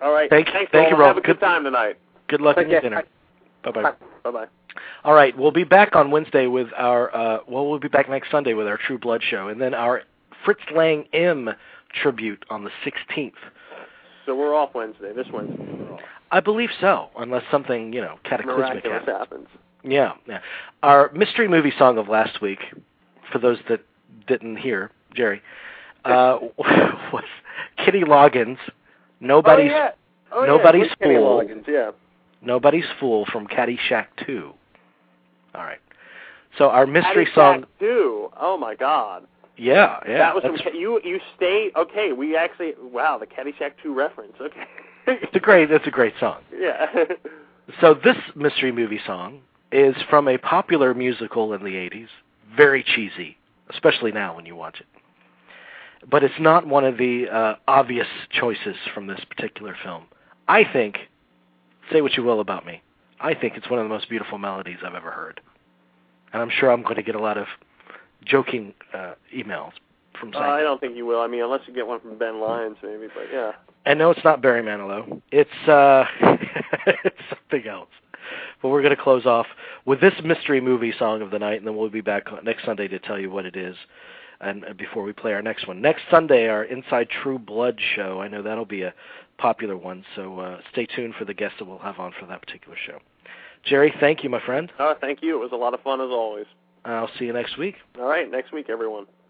All right. Thank, Thanks, thank you, Roland. Roland. Have a good, good time tonight. Good luck Take in your care. dinner. Bye-bye. Bye. Bye-bye. All right, we'll be back on Wednesday with our, uh, well, we'll be back next Sunday with our True Blood show, and then our Fritz Lang M tribute on the sixteenth. So we're off Wednesday, this Wednesday. We're off. I believe so, unless something, you know, cataclysmic Miraculous happens. happens. Yeah, yeah. Our mystery movie song of last week, for those that didn't hear, Jerry, uh, was Kitty Loggins, Nobody's, oh, yeah. oh, Nobody's yeah. Kenny Fool. Loggins, yeah. Nobody's Fool from Caddyshack two. All right. So our mystery Caddyshack song. two. Oh my God. Yeah, yeah. That was that's, some, you. You stayed. Okay, we actually. Wow, the Caddyshack two reference. Okay. it's a great. It's a great song. Yeah. So this mystery movie song is from a popular musical in the eighties. Very cheesy, especially now when you watch it. But it's not one of the uh, obvious choices from this particular film. I think. Say what you will about me. I think it's one of the most beautiful melodies I've ever heard. And I'm sure I'm going to get a lot of joking uh, emails from saying uh, I don't think you will. I mean, unless you get one from Ben Lyons, maybe. But yeah. And no, it's not Barry Manilow. It's, uh, it's something else. But we're going to close off with this mystery movie song of the night, and then we'll be back next Sunday to tell you what it is. And before we play our next one. Next Sunday, our Inside True Blood show. I know that'll be a popular one, so uh, stay tuned for the guests that we'll have on for that particular show. Jerry, thank you, my friend. Oh, thank you. It was a lot of fun as always. I'll see you next week. All right, next week, everyone.